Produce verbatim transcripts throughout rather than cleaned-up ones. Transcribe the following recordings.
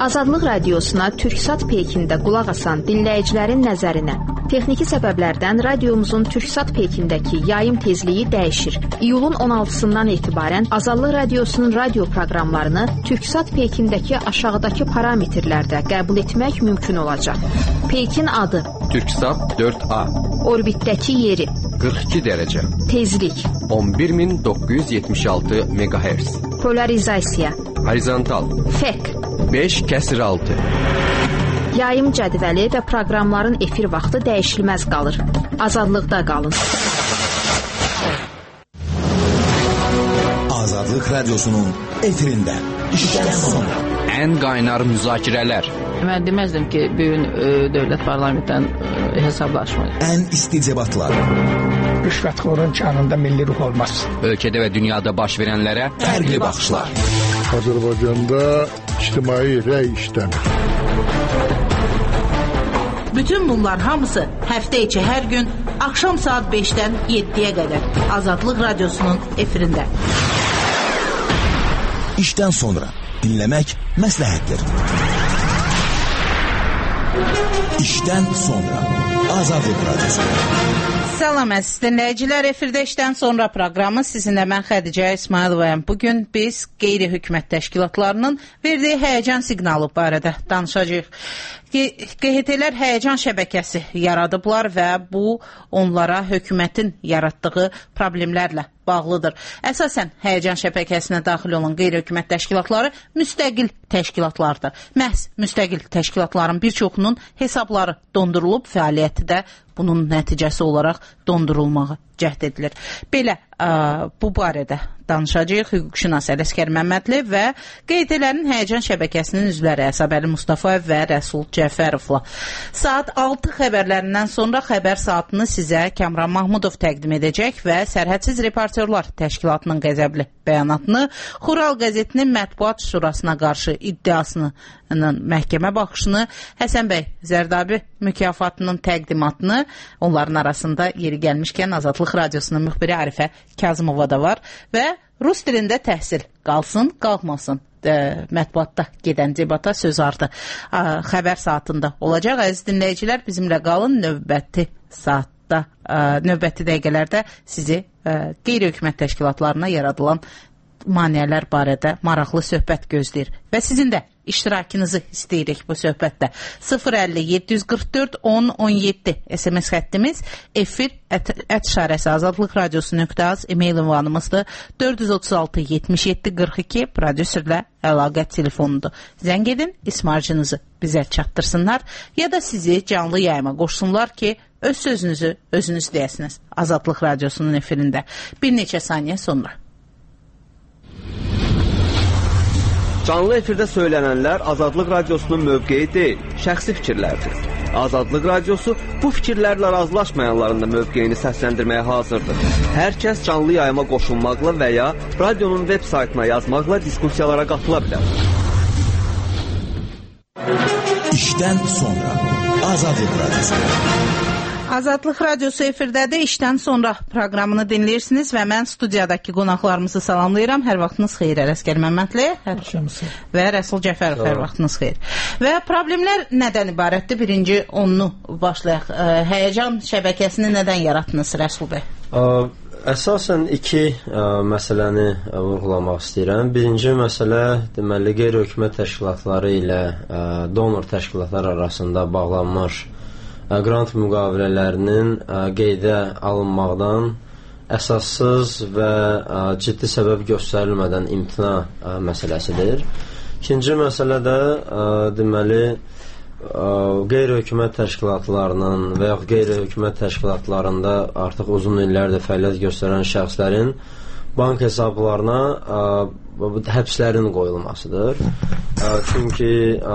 Azadlıq radiosuna Türksat peykində qulaq asan dinləyicilərin nəzərinə. Texniki səbəblərdən radiomuzun Türksat peykindəki yayım tezliyi dəyişir. İyulun on altısından etibarən Azadlıq radiosunun radio proqramlarını Türksat peykindəki aşağıdakı parametrlərdə qəbul etmək mümkün olacaq. Peykin adı Türksat dörd A, orbitdəki yeri qırx iki dərəcə, tezlik on bir min doqquz yüz yetmiş altı megahertz, polarizasiya, horizontal, fek, beş kəsir altı. Yayım cədvəli və proqramların efir vaxtı dəyişilməz qalır. Azadlıqda qalın. Azadlıq radiosunun efirində işdən sonra ən qaynar müzakirələr. Mən deməzdim ki, bu gün dövlət parlamentdən hesablaşmayır. Ən isti debatlar. Rüşvətxorun canında milli ruh olmaz. Ölkədə və dünyada baş verənlərə fərqli baxışlar. Azərbaycanda ictimai rəy işlənir. Bütün bunlar hamısı həftə içi hər gün axşam saat beşdən yeddiyə qədər Azadlıq radiosunun efirində. İşdən sonra dinləmək məsləhətdir. İşdən sonra Azadlıq radiosu. Salam əziz dinləyicilər, efirdə işdən sonra proqramı sizinlə mən Xədicə İsmayılovayam. Bugün biz qeyri-hökumət təşkilatlarının verdiyi həyəcan siqnalı barədə danışacağıq. Q H T-lər həyəcan şəbəkəsi yaradıblar və bu onlara hökumətin yaratdığı problemlərlə bağlıdır. Əsasən həyəcan şəbəkəsinə daxil olan qeyri-hökumət təşkilatları müstəqil təşkilatlardır. Məhz müstəqil təşkilatların bir çoxunun hesabları dondurulub, fəaliyyəti də bunun nəticəsi olaraq dondurulmağı cəhd edilir. Belə ə, bu barədə danışacağıq hüquqşünas Ələsgər Məmmədli və Q H T-lərin həyəcan şəbəkəsinin üzvləri Əsəbəli Mustafayev və Rəsul Cəfərovla. Saat altı xəbərlərindən sonra xəbər saatını sizə Kəmran Mahmudov təqdim edəcək və Sərhədsiz Reportyorlar Təşkilatının qəzəbli bəyanatını, Xural qəzetinin mətbuat şurasına qarşı iddiasının məhkəmə baxışını, Həsən bəy Zərdabi mükafatının təqdimatını, onların arasında yeri gəlmişkən Azadlıq radiosunun müxbiri Arifə Kazımova da var və rus dilində təhsil qalsın, qalxmasın mətbuatda gedən debata söz ardı xəbər saatında olacaq. Əziz dinləyicilər, bizimlə qalın. Növbəti saatda, növbəti dəqiqələrdə sizi qeyri-hökumət təşkilatlarına yaradılan maneələr barədə maraqlı söhbət gözləyir və sizin də iştirakınızı istəyirik bu söhbətdə. sıfır əlli yeddi yüz qırx dörd on on yeddi S M S xəttimiz, efir ət işarəsi azadlıq radiosu nöqtə az e-mail ünvanımızdır. dörd yüz otuz altı yetmiş yeddi qırx iki prodüserlə əlaqə telefonudur. Zəng edin, ismarcınızı bizə çatdırsınlar ya da sizi canlı yayıma qoşsunlar ki, öz sözünüzü özünüz deyəsiniz Azadlıq radiosunun efirində. Bir neçə saniyə sonra. Canlı efirdə söylənənlər Azadlıq radiosunun mövqeyi deyil, şəxsi fikirlərdir. Azadlıq radiosu bu fikirlərlə razılaşmayanların da mövqeyini səsləndirməyə hazırdır. Hər kəs canlı yayıma qoşulmaqla və ya radionun web saytına yazmaqla diskussiyalara qatıla bilər. İşdən sonra Azadlıq radiosu. Azadlıq radiosu efirdədir. İşdən sonra proqramını dinləyirsiniz və mən studiyadakı qonaqlarımızı salamlayıram. Hər vaxtınız xeyir, Ələsgər Məmmədli və Rəsul Cəfərov, hər vaxtınız xeyir. Və problemlər nədən ibarətdir? Birinci onunu başlayaq. Həyəcan şəbəkəsini nədən yaratdınız, Rəsul bəy? Əsasən iki ə, məsələni ə, vurğulamaq istəyirəm. Birinci məsələ, deməli, qeyri-hökumət təşkilatları ilə ə, donor təşkilatlar arasında bağlanmış qrant müqavilələrinin qeydə alınmaqdan əsassız və ciddi səbəb göstərilmədən imtina məsələsidir. İkinci məsələ də deməli qeyri-hökumət təşkilatlarının və yaxud qeyri-hökumət təşkilatlarında artıq uzun illərdir fəaliyyət göstərən şəxslərin bank hesablarına həbslərin qoyulmasıdır. Çünki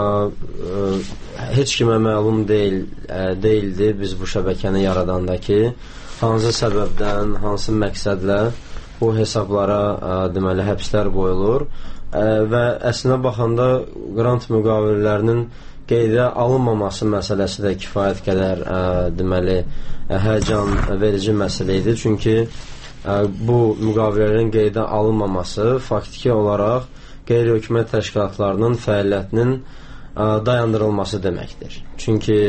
heç kimə məlum deyil, deyildi biz bu şəbəkəni yaradanda ki, hansı səbəbdən, hansı məqsədlə bu hesablara deməli həbslər qoyulur və əslinə baxanda qrant müqavilələrinin qeydə alınmaması məsələsi də kifayət qədər deməli həyəcan verici məsələ idi. Çünki bu müqavilələrin qeydə alınmaması faktiki olaraq qeyri-hökumət təşkilatlarının fəaliyyətinin dayandırılması deməkdir. Çünki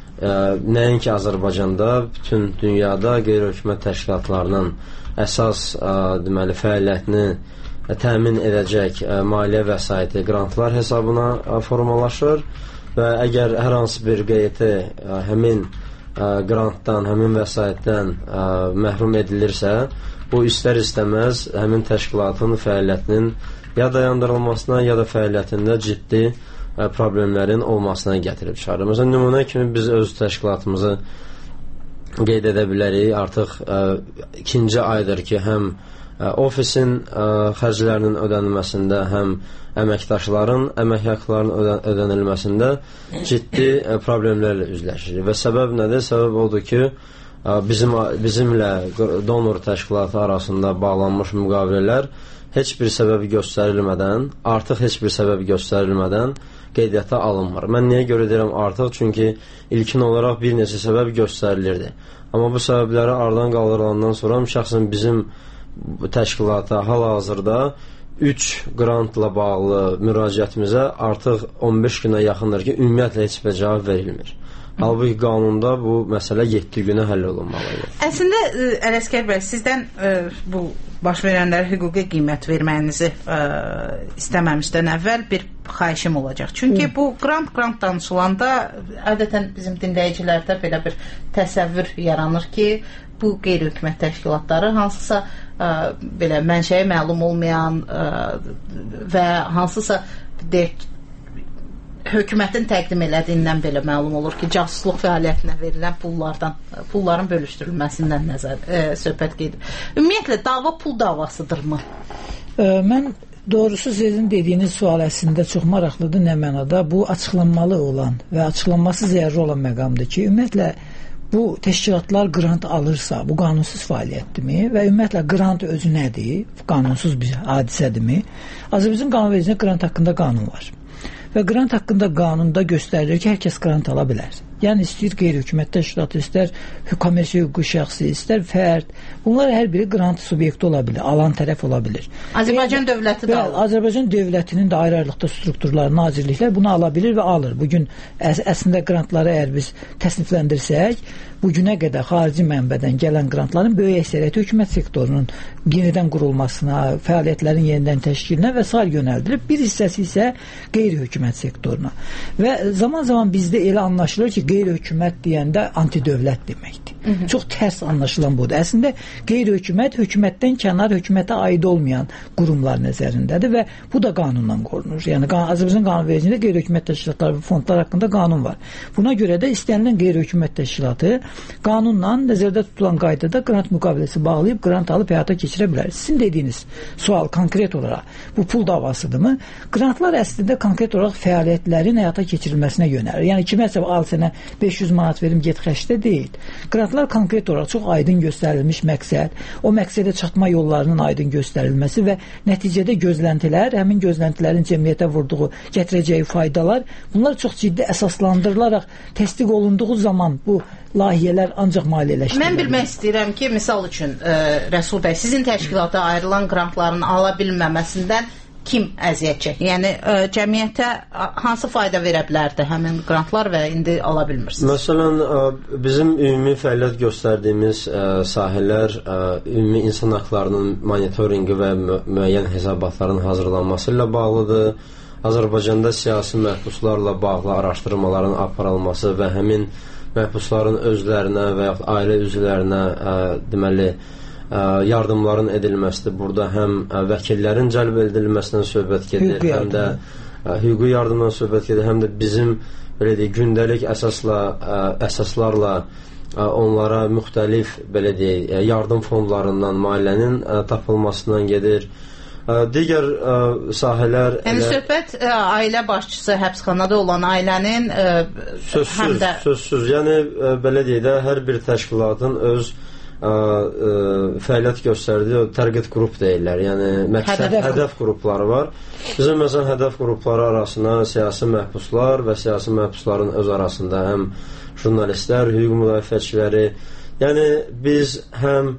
nəinki Azərbaycanda, bütün dünyada qeyri-hökumət təşkilatlarının əsas deməli fəaliyyətini təmin edəcək maliyyə vəsaiti qrantlar hesabına formalaşır və əgər hər hansı bir qeyri həmin qrantdan, həmin vəsaitdən məhrum edilirsə, bu istər-istəməz həmin təşkilatın fəaliyyətinin ya dayandırılmasına, ya da fəaliyyətində ciddi problemlərin olmasına gətirib çıxarır. Məsələn, nümunə kimi biz öz təşkilatımızı qeyd edə bilərik. Artıq ə, ikinci aydır ki, həm ə, ofisin ə, xərclərinin ödənilməsində, həm əməkdaşların əmək haqqlarının ödə ödənilməsində ciddi ə, problemlərlə üzləşirik. Və səbəb nədir? Səbəb odur ki, ə, bizim bizimlə donor təşkilatı arasında bağlanmış müqavilələr heç bir səbəbi göstərilmədən, artıq heç bir səbəbi göstərilmədən qeydiyyata alınmır. Mən niyə görə deyirəm artıq? Çünki ilkin olaraq bir neçə səbəb göstərilirdi. Amma bu səbəbləri aradan qaldırılandan sonra şəxsən bizim təşkilata hal-hazırda üç qrantla bağlı müraciətimizə artıq on beş günə yaxındır ki, ümumiyyətlə heç bir cavab verilmir. Halbuki qanunda bu məsələ yeddi günə həll olunmalıdır. Əslində, Ələsgər bəy, sizdən ə, bu baş verənlərə hüquqi qiymət verməyinizi ə, istəməmişdən əvvəl bir xahişim olacaq. Çünki Hı. bu qrant-qrant danışılanda adətən bizim dinləyicilərdə belə bir təsəvvür yaranır ki, bu qeyri-hökumət təşkilatları hansısa ə, belə mənşəyi məlum olmayan ə, və hansısa deyək, hökumətin təqdim elədiyindən belə məlum olur ki, casusluq fəaliyyətinə verilən pullardan, pulların bölüşdürülməsindən nəzər e, söhbət gedir. Ümumiyyətlə, dava pul davasıdırmı? E, mən doğrusu sizin dediyiniz sual əslində çox maraqlıdır, nə mənada bu açıqlanmalı olan və açıqlanması zəruri olan məqamdır ki, ümumiyyətlə bu təşkilatlar qrant alırsa, bu qanunsuz fəaliyyətdirmi və ümumiyyətlə qrant özü nədir? Qanunsuz bir hadisədirmi? Azərbaycan qanunvericiliyində qrant haqqında qanun var. Və qrant haqqında qanunda göstərilir ki, hər kəs qrant ala bilər. Yəni, istəyir qeyri-hökumət təşkilatı, istər kommersiya hüquqi şəxsi, istər fərd. Bunlar hər biri qrant subyekti ola bilir, alan tərəf ola bilir. Azərbaycan dövləti də alır. Azərbaycan dövlətinin də ayrı-ayrılıqda strukturları, nazirliklər bunu ala bilir və alır. Bugün əs əslində qrantları əgər biz təsnifləndirsək, bugünə qədər xarici mənbədən gələn qrantların böyük əksəriyyəti hökumət sektorunun yenidən qurulmasına, fəaliyyətlərin yenidən təşkilinə və sair yönəldilib. Bir hissəsi isə qeyri-hökumət sektoruna. Və zaman-zaman bizdə elə anlaşılır ki, qeyri-hökumət deyəndə antidövlət deməkdir. Hı -hı. Çox tərs anlaşılan budur. Əslində, qeyri-hökumət hökumətdən kənar, hökumətə aid olmayan qurumlar nəzərindədir və bu da qanundan qorunur. Yəni, Azərbaycan qanunvericiliyində qeyri-hökumət təşkilatları və fondlar haqqında qanun var. Buna görə də istənilən qeyri-hökumət təşkilatı qanunla nəzərdə tutulan qaydada qrant müqaviləsi bağlayıb qrant alıb həyata keçirə bilər. Sizin dediyiniz sual konkret olaraq bu pul davasıdırmı? Qrantlar əslində konkret olaraq fəaliyyətlərin həyata keçirilməsinə yönəlir. Yəni kiməsə al sənə beş yüz manat verim get xərclə deyil. Qrantlar konkret olaraq çox aydın göstərilmiş məqsəd, o məqsədə çatma yollarının aydın göstərilməsi və nəticədə gözləntilər, həmin gözləntilərin cəmiyyətə vurduğu, gətirəcəyi faydalar, bunlar çox ciddi əsaslandırılaraq təsdiq olunduğu zaman bu layihələr ancaq maliyyələşdirilir. Mən bilmək istəyirəm ki, misal üçün ə, Rəsul bəy, sizin təşkilata ayrılan qrantların ala bilməməsindən kim əziyyət çəkir? Yəni ə, cəmiyyətə hansı fayda verə bilərdi həmin qrantlar və indi ala bilmirsiniz? Məsələn, ə, bizim ümumi fəaliyyət göstərdiyimiz ə, sahələr ə, ümumi insan haqlarının monitorinqi və mü müəyyən hesabatların hazırlanması ilə bağlıdır. Azərbaycanda siyasi məhbuslarla bağlı araşdırmaların aparılması və həmin məhbusların özlərinə və yaxud ailə üzvlərinə ə, deməli ə, yardımların edilməsidir. Burada həm ə, vəkillərin cəlb edilməsindən söhbət gedir, hüquqi həm də ə, hüquqi yardımdan söhbət gedir, həm də bizim belə deyək, gündəlik əsasla ə, əsaslarla ə, onlara müxtəlif belə deyək, yardım fondlarından maliyyənin ə, tapılmasından gedir. Digər ə, sahələr... Yəni, elə... söhbət ə, ailə başçısı, həbsxanada olan ailənin ə, sözsüz, həm də... Sözsüz, yəni ə, belə deyək də, hər bir təşkilatın öz ə, ə, fəaliyyət göstərdiyi o tərqid qrup deyirlər, yəni məqsəd, hədəf, hədəf qrupları var. Bizim məsələn hədəf qrupları arasına siyasi məhbuslar və siyasi məhbusların öz arasında həm jurnalistlər, hüquq müdafiəçiləri, yəni biz həm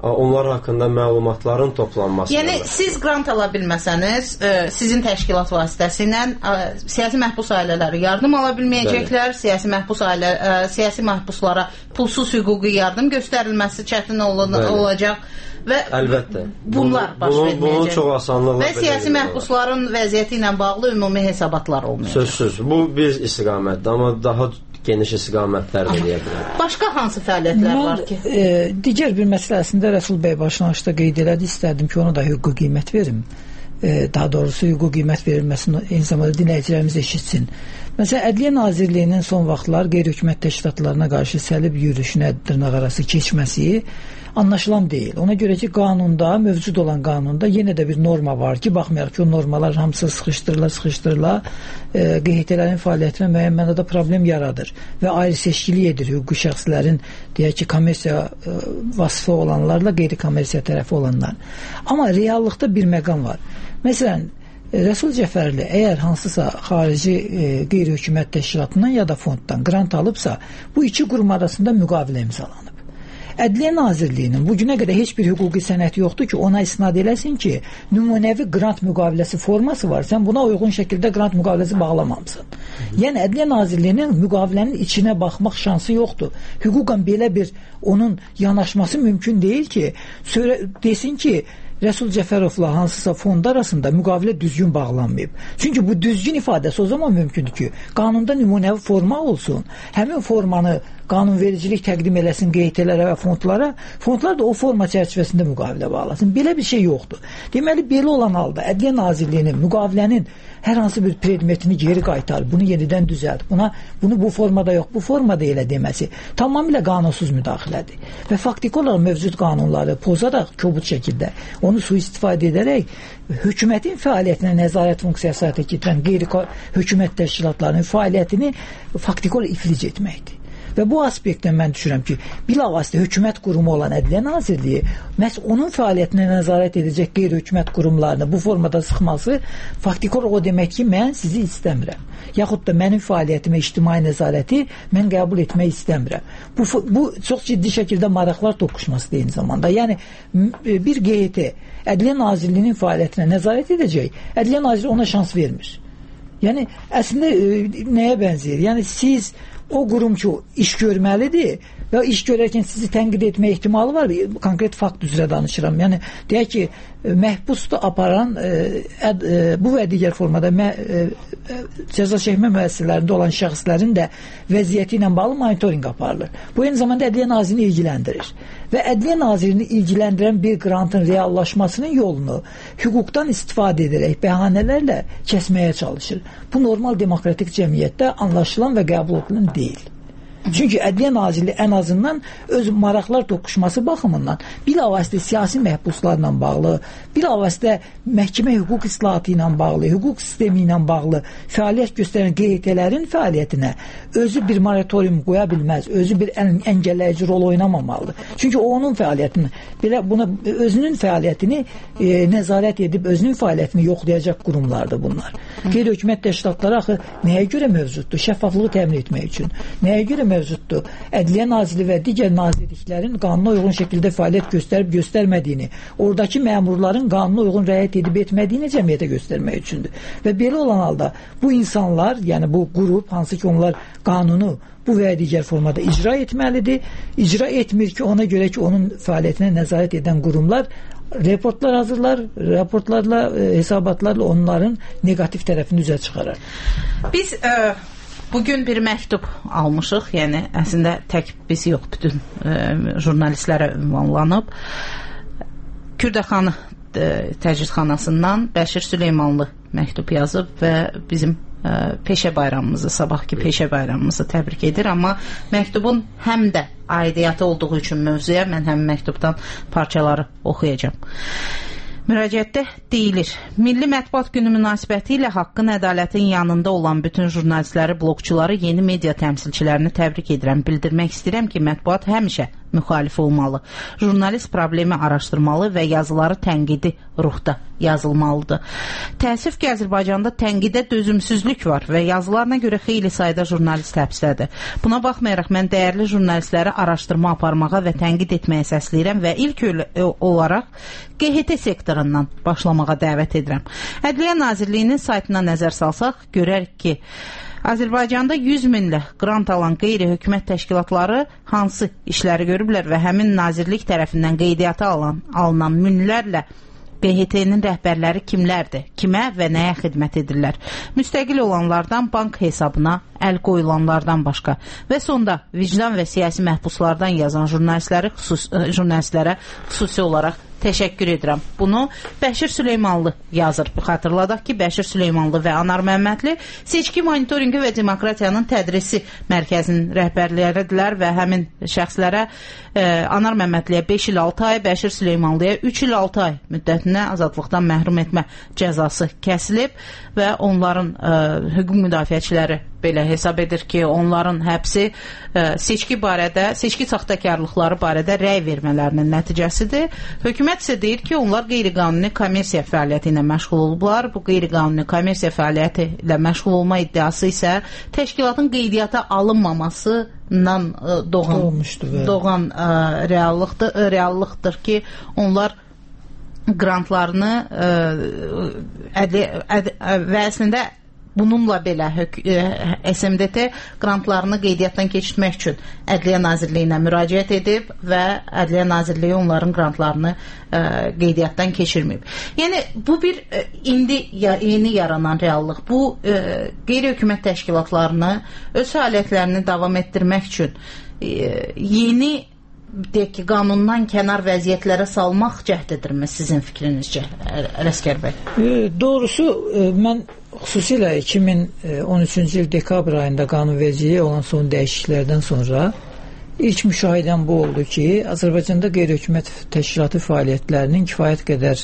onlar haqqında məlumatların toplanması. Yəni siz qrant ala bilməsəniz, ə, sizin təşkilat vasitəsilə ə, siyasi məhbus ailələri yardım ala bilməyəcəklər. Bəli. Siyasi məhbus ailə ə, siyasi məhbuslara pulsuz hüquqi yardım göstərilməsi çətin ol olacaq. Və əlbəttə. Bunlar baş bunun, verməyəcək. bunun çox asanlıqla və siyasi məhbusların vəziyyəti ilə bağlı ümumi hesabatlar olmayacaq. Sözsüz. Bu bir istiqamətdir, amma daha geniş istiqamətlər də deyə bilərəm. Başqa hansı fəaliyyətlər Mən, var ki? E, digər bir məsələsində Rəsul bəy başlanğıcda qeyd elədi, istərdim ki, ona da hüquqi qiymət verim. E, daha doğrusu hüquqi qiymət verilməsini eyni zamanda dinləyicilərimiz eşitsin. Məsələn, Ədliyyə Nazirliyinin son vaxtlar qeyri-hökumət təşkilatlarına qarşı səlib yürüyüşünə dırnaqarası keçməsi anlaşılan deyil. Ona görə ki, qanunda, mövcud olan qanunda yenə də bir norma var ki, baxmayaraq ki, o normalar hamısı sıxışdırıla, sıxışdırıla e, Q H T-lərin fəaliyyətinə müəyyən mənada problem yaradır və ayrı seçkilik edir hüquqi şəxslərin, deyək ki, kommersiya e, vasfı olanlarla qeyri-kommersiya tərəfi olanlar. Amma reallıqda bir məqam var. Məsələn, Rəsul Cəfərli əgər hansısa xarici e, qeyri-hökumət təşkilatından ya da fonddan qrant alıbsa, bu iki qurum arasında müqavilə imzalanıb. Ədliyyə Nazirliyinin bu günə qədər heç bir hüquqi sənədi yoxdur ki, ona isnad eləsin ki, nümunəvi qrant müqaviləsi forması var, sən buna uyğun şəkildə qrant müqaviləsi bağlamamısan. Yəni, Ədliyyə Nazirliyinin müqavilənin içinə baxmaq şansı yoxdur. Hüquqan belə bir onun yanaşması mümkün deyil ki, söyle, desin ki, Rəsul Cəfərovla hansısa fond arasında müqavilə düzgün bağlanmayıb. Çünki bu düzgün ifadəsi o zaman mümkündür ki, qanunda nümunəvi forma olsun, həmin formanı qanunvericilik təqdim eləsin Q H T-lərə və fondlara, fondlar da o forma çərçivəsində müqavilə bağlasın. Belə bir şey yoxdur. Deməli, belə olan halda Ədliyyə Nazirliyinin müqavilənin hər hansı bir predmetini geri qaytar, bunu yenidən düzəlt, buna, bunu bu formada yox, bu formada elə deməsi tamamilə qanunsuz müdaxilədir. Və faktiki olaraq mövcud qanunları pozaraq, kobud şəkildə, onu sui-istifadə edərək hökumətin fəaliyyətinə nəzarət funksiyası həyata keçirən qeyri-hökumət təşkilatlarının fəaliyyətini faktiki olaraq iflic etməkdir. Və bu aspektdən mən düşünürəm ki, bilavasitə hökumət qurumu olan Ədliyyə Nazirliyi məhz onun fəaliyyətinə nəzarət edəcək qeyri-hökumət qurumlarını bu formada sıxması faktiki olaraq o demək ki, mən sizi istəmirəm. Yaxud da mənim fəaliyyətimə ictimai nəzarəti mən qəbul etmək istəmirəm. Bu, bu çox ciddi şəkildə maraqlar toqquşması eyni zamanda. Yəni, bir Q H T Ədliyyə Nazirliyinin fəaliyyətinə nəzarət edəcək, Ədliyyə Nazirliyi ona şans vermir. Yəni, əslində e, nəyə bənzəyir? Yəni, siz o qurum ki, iş görməlidir və iş görərkən sizi tənqid etmə ehtimalı var. Konkret fakt üzrə danışıram. Yəni, deyək ki, məhbusda aparan e, əd, e, bu və digər formada mə, e, cəza çəkmə müəssisələrində olan şəxslərin də vəziyyəti ilə bağlı monitorinq aparılır. Bu, eyni zamanda Ədliyyə Nazirini ilgiləndirir. Və Ədliyyə Nazirini ilgiləndirən bir qrantın reallaşmasının yolunu hüquqdan istifadə edərək bəhanələrlə kəsməyə çalışır. Bu, normal demokratik cəmiyyətdə anlaşılan və qəbul edilen deyil. Çünki Ədliyyə Nazirliyi ən azından öz maraqlar toqquşması baxımından bilavasitə siyasi məhbuslarla bağlı, bilavasitə məhkəmə hüquq islahatı ilə bağlı, hüquq sistemi ilə bağlı fəaliyyət göstərən Q H T-lərin fəaliyyətinə özü bir moratorium qoya bilməz, özü bir ən əngəlləyici rol oynamamalıdır. Çünki o onun fəaliyyətini, belə buna özünün fəaliyyətini e, nəzarət edib özünün fəaliyyətini yoxlayacaq qurumlardır bunlar. Qeyri-hökumət təşkilatları axı nəyə görə mövcuddur? Şəffaflığı təmin etmək üçün. Nəyə görə mövcuddur? Ədliyyə Nazirliyi və digər nazirliklərin qanuna uyğun şəkildə fəaliyyət göstərib göstərmədiyini, oradakı məmurların qanuna uyğun rəayət edib etmədiyini cəmiyyətə göstərmək üçündür. Və belə olan halda bu insanlar, yəni bu qrup, hansı ki onlar qanunu bu və ya digər formada icra etməlidir. İcra etmir ki, ona görə ki, onun fəaliyyətinə nəzarət edən qurumlar reportlar hazırlar, raportlarla, e, hesabatlarla onların negativ tərəfini üzə çıxarar. Biz e, bugün bir məktub almışıq, yəni əslində tək biz yox, bütün e, jurnalistlərə ünvanlanıb. Kürdəxanı e, təcridxanasından Bəşir Süleymanlı məktub yazıb və bizim e, peşə bayramımızı, sabahki peşə bayramımızı təbrik edir, amma məktubun həm də aidiyyatı olduğu üçün mövzuya mən həmin məktubdan parçaları oxuyacağam. Müraciətdə deyilir: Milli Mətbuat Günü münasibəti ilə haqqın, ədalətin yanında olan bütün jurnalistləri, blogçuları, yeni media təmsilçilərini təbrik edirəm. Bildirmək istəyirəm ki, mətbuat həmişə müxalif olmalı. Jurnalist problemi araşdırmalı və yazıları tənqidi ruhda yazılmalıdır. Təəssüf ki, Azərbaycanda tənqidə dözümsüzlük var və yazılarına görə xeyli sayda jurnalist həbsdədir. Buna baxmayaraq mən dəyərli jurnalistləri araşdırma aparmağa və tənqid etməyə səsləyirəm və ilk olaraq Q H T sektorundan başlamağa dəvət edirəm. Ədliyyə Nazirliyinin saytına nəzər salsaq, görərik ki, Azərbaycanda yüz minlə qrant alan qeyri-hökumət təşkilatları hansı işləri görüblər və həmin nazirlik tərəfindən qeydiyyata alan, alınan minlərlə Q H T-nin rəhbərləri kimlərdir? Kimə və nəyə xidmət edirlər? Müstəqil olanlardan bank hesabına əl qoyulanlardan başqa və sonda vicdan və siyasi məhbuslardan yazan jurnalistləri xüsus, jurnalistlərə xüsusi olaraq təşəkkür edirəm. Bunu Bəşir Süleymanlı yazır. Xatırladaq ki, Bəşir Süleymanlı və Anar Məmmədli seçki monitorinqi və demokratiyanın tədrisi mərkəzinin rəhbərləridirlər və həmin şəxslərə e, Anar Məmmədliyə beş il altı ay, Bəşir Süleymanlıya üç il altı ay müddətinə azadlıqdan məhrum etmə cəzası kəsilib və onların e, hüquq müdafiəçiləri belə hesab edir ki, onların həbsi e, seçki barədə, seçki saxtakarlıqları barədə rəy vermələrinin nəticəsidir. Hökumət isə deyir ki, onlar qeyri-qanuni kommersiya fəaliyyəti ilə məşğul olublar. Bu qeyri-qanuni kommersiya fəaliyyəti ilə məşğul olma iddiası isə təşkilatın qeydiyyata alınmamasından e, doğan, doğan e, reallıqdır, reallıqdır ki, onlar qrantlarını e, ədi, ədi, və əslində bununla belə S M D T qrantlarını qeydiyyatdan keçirmək üçün Ədliyyə Nazirliyinə müraciət edib və Ədliyyə Nazirliyi onların qrantlarını ə, qeydiyyatdan keçirməyib. Yəni, bu bir ə, indi ya, yeni yaranan reallıq. Bu ə, qeyri-hökumət təşkilatlarını öz fəaliyyətlərini davam etdirmək üçün ə, yeni deyək ki, qanundan kənar vəziyyətlərə salmaq cəhdidirmi sizin fikrinizcə, Ələsgər bəy? E, doğrusu, e, mən xüsusilə iki min on üçüncü il dekabr ayında qanunvericiliyə olan son dəyişikliklərdən sonra ilk müşahidəm bu oldu ki, Azərbaycanda qeyri-hökumət təşkilatı fəaliyyətlərinin kifayət qədər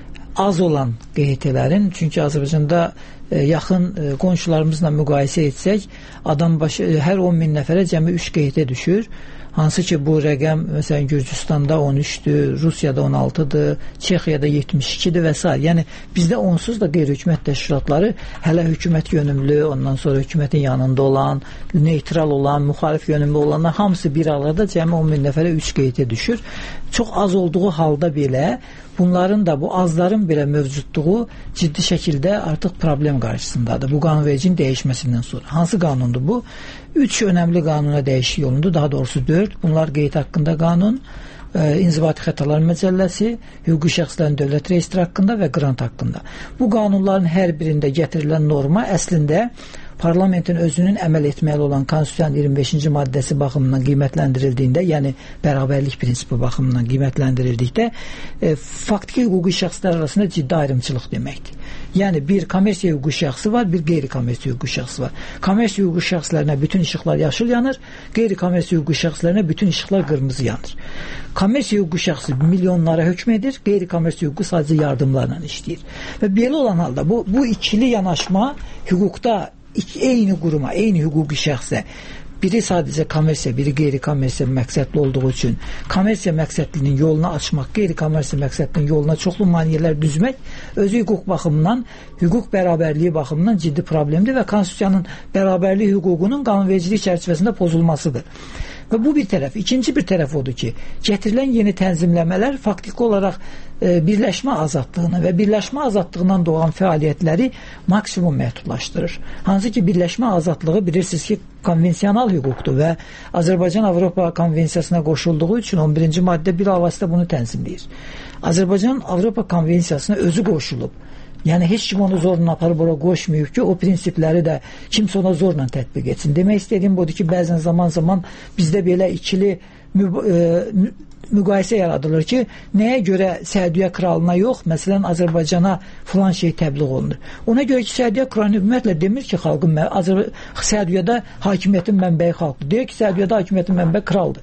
az olan Q H T-lərin, çünki Azərbaycanda e, yaxın e, qonşularımızla müqayisə etsək, adam başı, e, hər on min nəfərə cəmi üç Q H T düşür. Hansı ki, bu rəqəm məsələn Gürcüstanda on üçdür, Rusiyada on altıdır, Çexiyada yetmiş ikidir və s. Yəni, bizdə onsuz da qeyri-hökumət təşkilatları hələ hökumət yönümlü, ondan sonra hökumətin yanında olan, neytral olan, müxalif yönümlü olanlar hamısı bir arada cəmi on min nəfərə üç Q H T düşür. Çox az olduğu halda belə bunların da, bu azların belə mövcudluğu ciddi şəkildə artıq problem qarşısındadır. Bu qanunvericinin dəyişməsindən sonra. Hansı qanundur bu? Üç önəmli qanuna dəyişik yolundur, daha doğrusu dörd. Bunlar qeyd haqqında qanun, e, inzibati xətalar məcəlləsi, hüquqi şəxslərin dövlət reestri haqqında və qrant haqqında. Bu qanunların hər birində gətirilən norma əslində parlamentin özünün əməl etməli olan Konstitusiyanın iyirmi beşinci maddəsi baxımından qiymətləndirildiyində, yəni bərabərlik prinsipi baxımından qiymətləndirildikdə e, faktiki hüquqi şəxslər arasında ciddi ayrımçılıq deməkdir. Yəni bir kommersiya hüquqi şəxsi var, bir qeyri-kommersiya hüquqi şəxsi var. Kommersiya hüquqi şəxslərinə bütün işıqlar yaşıl yanır, qeyri-kommersiya hüquqi şəxslərinə bütün işıqlar qırmızı yanır. Kommersiya hüquqi şəxsi milyonlara hökm edir, qeyri-kommersiya hüquqi sadəcə yardımlarla işləyir. Və belə olan halda bu, bu ikili yanaşma hüquqda eyni quruma, eyni hüquqi şəxsə, biri sadəcə kommersiya, biri qeyri-kommersiya məqsədli olduğu üçün kommersiya məqsədlinin yolunu açmaq, qeyri-kommersiya məqsədlinin yoluna çoxlu maneələr düzmək özü hüquq baxımından, hüquq bərabərliyi baxımından ciddi problemdir və Konstitusiyanın bərabərlik hüququnun qanunvericilik çərçivəsində pozulmasıdır. Və bu bir tərəf. İkinci bir tərəf odur ki, gətirilən yeni tənzimləmələr faktiki olaraq e, birləşmə azadlığını və birləşmə azadlığından doğan fəaliyyətləri maksimum məhdudlaşdırır. Hansı ki, birləşmə azadlığı bilirsiniz ki, konvensional hüquqdur və Azərbaycan Avropa Konvensiyasına qoşulduğu üçün on birinci maddə bilavasitə bunu tənzimləyir. Azərbaycan Avropa Konvensiyasına özü qoşulub. Yəni, heç kim onu zorla aparıb ora qoşmayıb ki, o prinsipləri də kimsə ona zorla tətbiq etsin. Demək istədiyim budur ki, bəzən zaman-zaman bizdə belə ikili mü e, müqayisə yaradılır ki, nəyə görə Səudiyyə kralına yox, məsələn, Azərbaycana filan şey təbliğ olunur. Ona görə ki, Səudiyyə kralı ümumiyyətlə demir ki, xalqın Səudiyyədə hakimiyyətin mənbəyi xalqdır. Deyir ki, Səudiyyədə hakimiyyətin mənbəyi kraldır.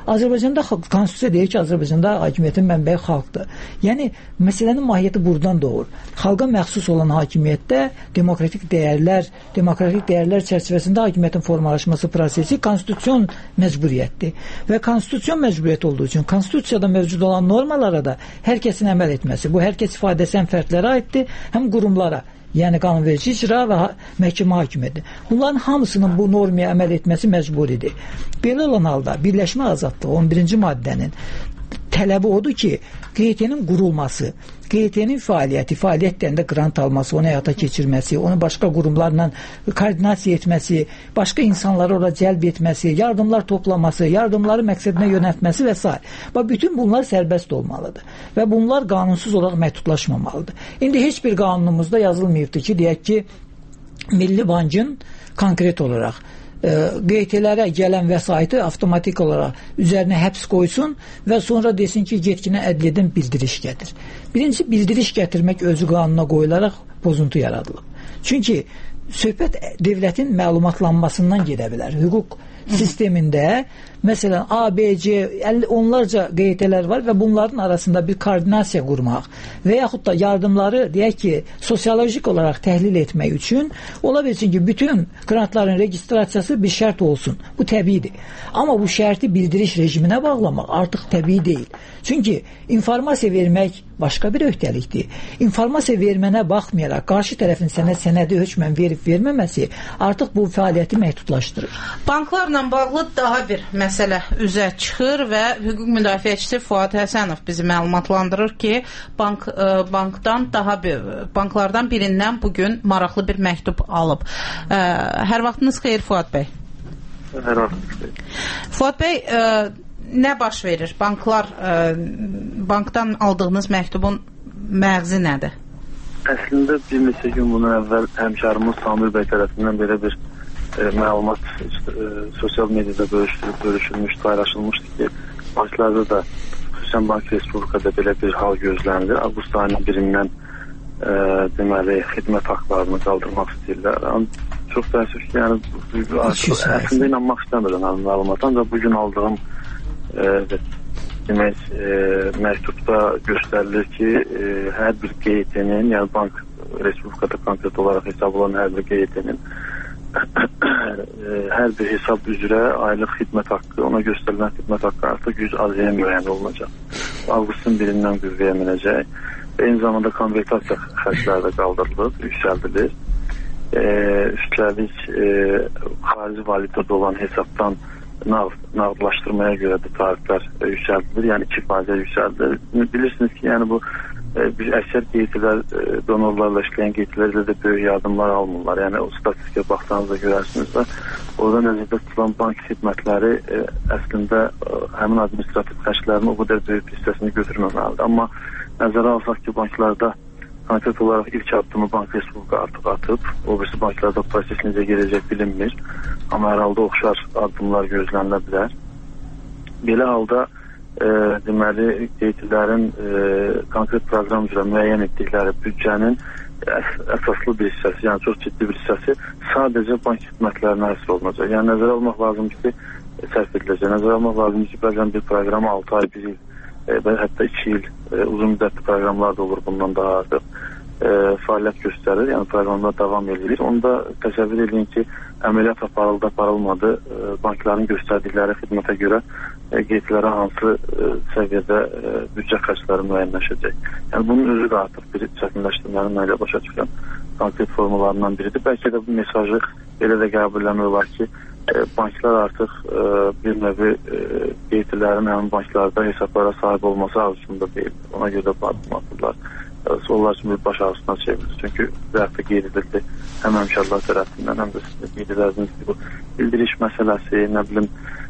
Azərbaycanda konstitusiya deyir ki, Azərbaycanda hakimiyyətin mənbəyi xalqdır. Yəni məsələnin mahiyyəti buradan doğur. Xalqa məxsus olan hakimiyyətdə demokratik dəyərlər, demokratik dəyərlər çərçivəsində hakimiyyətin formalaşması prosesi konstitusiyon məcburiyyətdir. Və konstitusiyon məcburiyyət olduğu üçün konstitusiyada mövcud olan normalara da hər kəsin əməl etməsi, bu hər kəs ifadəsi həm fərdlərə aiddir, həm qurumlara. Yəni qanunverici icra və məhkəmə hakimiyyəti. Bunların hamısının bu normaya əməl etməsi məcburidir. Belə olan halda birləşmə azadlığı on birinci maddənin tələbi odur ki, Q Y T-nin qurulması, Q Y T-nin fəaliyyəti, fəaliyyət deyəndə qrant alması, onu həyata keçirməsi, onu başqa qurumlarla koordinasiya etməsi, başqa insanları ora cəlb etməsi, yardımlar toplaması, yardımları məqsədinə yönəltməsi və s. Və bütün bunlar sərbəst olmalıdır və bunlar qanunsuz olaraq məhdudlaşmamalıdır. İndi heç bir qanunumuzda yazılmayıbdır ki, deyək ki, Milli Bankın konkret olaraq Q Y T-lərə gələn vəsaiti avtomatik olaraq üzərinə həbs qoysun və sonra desin ki, getkinə ədliyyədən bildiriş gətir. Birinci, bildiriş gətirmək özü qanuna qoyularaq pozuntu yaradılıb. Çünki söhbət dövlətin məlumatlanmasından gedə bilər. Hüquq sistemində məsələn A, B, C onlarca Q Y T-lər var və bunların arasında bir koordinasiya qurmaq və yaxud da yardımları deyək ki, sosiolojik olaraq təhlil etmək üçün ola bilsin ki, bütün qrantların registrasiyası bir şərt olsun. Bu təbiidir. Amma bu şərti bildiriş rejiminə bağlamaq artıq təbii deyil. Çünki informasiya vermək başqa bir öhdəlikdir. İnformasiya vermənə baxmayaraq qarşı tərəfin sənə sənədi hökmən verib verməməsi artıq bu fəaliyyəti məhdudlaşdırır. Banklarla bağlı daha bir məsələ üzə çıxır və hüquq müdafiəçisi Fuad Həsənov bizi məlumatlandırır ki, bank ə, bankdan daha bir banklardan birindən bugün maraqlı bir məktub alıb. Ə, hər vaxtınız xeyir Fuad bəy. Hər vaxtınız xeyir. Fuad bəy, ə, nə baş verir? Banklar ə, bankdan aldığınız məktubun məğzi nədir? Əslində bir neçə gün bundan əvvəl həmkarımız Samir bəy tərəfindən belə bir e, məlumat e, sosial mediada bölüşdürüb, bölüşülmüş, paylaşılmışdı ki, banklarda da, xüsusən Bank Respublikada belə bir hal gözlənilir. Avqust ayının birindən e, deməli, xidmət haqlarını qaldırmaq istəyirlər. Çox təəssüf ki, yəni, artıq, əslində inanmaq istəmirəm yəni, məlumata, ancaq bugün aldığım e, demək, e, məktubda göstərilir ki, e, hər bir Q Y T-nin, yəni Bank Respublikada konkret olaraq hesab olan hər bir Q Y T-nin hər bir hesab üzrə aylıq xidmət haqqı, ona göstərilən xidmət haqqı artıq yüz azəyə müəyyən olunacaq. Avqustun birindən qüvvəyə minəcək. Eyni zamanda konvertasiya xərcləri də qaldırılıb, yüksəldilir. E, üstəlik e, xarici valyutada olan hesabdan nağdlaşdırmaya görə də tariflər e, yüksəldilir, yəni iki faizə yüksəldilir. Bilirsiniz ki, yəni bu e, bir əksər Q Y T-lər, e, donorlarla işləyən Q Y T-lərlə də böyük yardımlar almırlar. Yəni o statistikaya baxsanızda görərsiniz və orada nəzərdə tutulan bank xidmətləri e, əslində e, həmin administrativ xərclərin o qədər böyük bir hissəsini götürməməlidir. Amma nəzərə alsaq ki, banklarda konkret olaraq ilk addımı Bank Respublika artıq atıb, o birisi banklarda proses necə gələcək bilinmir. Amma hər halda oxşar addımlar gözlənilə bilər. Belə halda e, deməli Q Y T-lərin e, konkret proqram üzrə müəyyən etdikləri büdcənin əs əsaslı bir hissəsi, yəni çox ciddi bir hissəsi sadəcə bank xidmətlərinə həsr olunacaq. Yəni nəzərə almaq lazımdır ki, sərf ediləcək. Nəzərə almaq lazımdır ki, bəzən bir proqramı altı ay, bir il və hətta iki il e, uzun müddətli proqramlar da olur, bundan daha artıq e, fəaliyyət göstərir, yəni proqramlar davam edir. Onu da təsəvvür edin ki, əməliyyat aparıldı, aparılmadı, e, bankların göstərdikləri xidmətə görə e, Q Y T-lərə hansı e, səviyyədə e, büdcə xərcləri müəyyənləşəcək. Yəni bunun özü də artıq bir çətinləşdirmənin ilə başa çıxan konkret formalarından biridir. Bəlkə də bu mesajı belə də qəbulləmək olar ki, banklar artıq e, bir növü e, Q Y T-lərin həmin banklarda hesablara sahib olması arzusunda deyil. Ona görə də bu adım atırlar. E, onlar üçün bir baş ağrısına çevrilir. Çünki vəqtə qeyd edildi həm həmkarlar tərəfindən, həm də sizə qeyd edərsiniz ki, bu bildiriş məsələsi, nə bilim,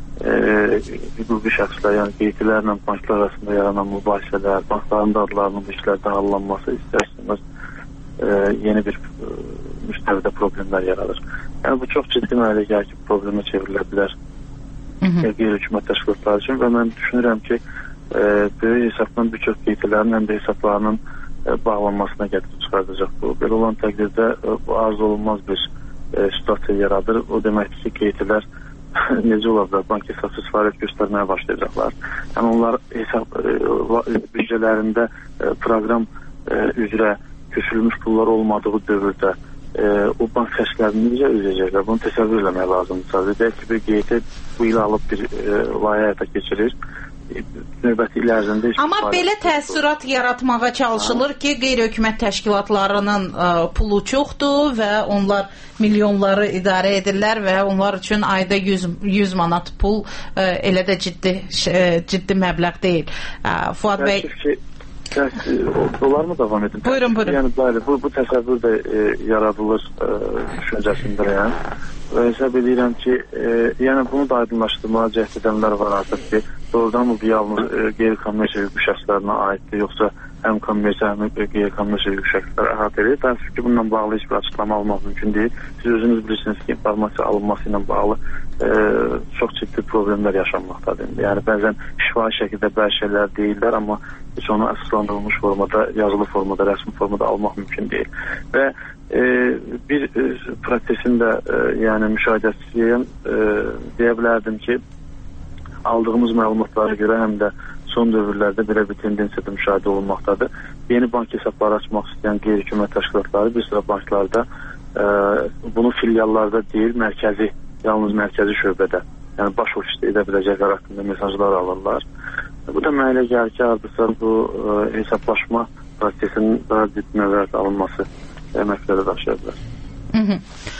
e, hüquqi şəxslər, yəni Q Y T-lərlə banklar arasında yaranan mübahisələr, bankların da adlarının bu işlərdə hallanması istərsiniz e, yeni bir e, müstəvidə problemlər yaradır. Yəni bu çox ciddi mənədə gəlir ki, problemə çevrilə bilər qeyri-hökumət təşkilatları üçün və mən düşünürəm ki, e, böyük hesabdan bir çox Q Y T-lərin həm də hesablarının e, bağlanmasına gətirib çıxardacaq bu. Belə olan təqdirdə e, bu arzu olunmaz bir e, situasiya yaradır. O deməkdir ki, Q Y T-lər necə ola bilər? Bank hesabsız fəaliyyət göstərməyə başlayacaqlar. Yəni onlar hesab e, büdcələrində e, proqram e, üzrə köçürülmüş pullar olmadığı dövrdə e, o bank xərclərini necə ödəyəcəklər? Bunu təsəvvür eləmək lazımdır. Sadəcə deyək ki, bir Q E T bu il alıb bir e, layihə həyata keçirir. Növbəti il ərzində amma belə təəssürat yaratmağa çalışılır ki, qeyri-hökumət təşkilatlarının ə, pulu çoxdur və onlar milyonları idarə edirlər və onlar üçün ayda yüz manat pul ə, elə də ciddi ə, ciddi məbləğ deyil. Ə, Fuad bəy, dolar mı davam edin? Buyurun, buyurun. Yəni bəli, bu bu təsəvvür də e, yaradılır e, düşüncəsindəyəm. Və hesab edirəm ki, e, yəni bunu da aydınlaşdırmağa cəhd edənlər var artıq ki, doğrudan bu yalnız e, qeyri-kommersiya hüquq şəxslərinə aiddir, yoxsa həm kommersiya, həm qeyri-kommersiya hüquq şəxslər əhatə edir. Təəssüf ki, bununla bağlı heç bir açıqlama almaq mümkün deyil. Siz özünüz bilirsiniz ki, informasiya alınması ilə bağlı e, çox ciddi problemlər yaşanmaqdadır. Yəni bəzən şifahi şəkildə bəzi şeylər deyirlər, amma heç onu əsaslandırılmış formada, yazılı formada, rəsmi formada almaq mümkün deyil. Və e, bir e, prosesin də e, yəni müşahidəçisiyəm, e, deyə bilərdim ki, aldığımız məlumatlara görə həm də son dövrlərdə belə bir tendensiyada müşahidə olunmaqdadır. Yeni bank hesabları açmaq istəyən qeyri-hökumət təşkilatları bir sıra banklarda e, bunu filiallarda deyil, mərkəzi, yalnız mərkəzi şöbədə, yəni baş ofisdə edə biləcəklər haqqında mesajlar alırlar. Bu da mənə elə gəlir ki, hardasa bu e, hesablaşma prosesinin daha ciddi nəzərdə alınması əməklərə daşıya bilər.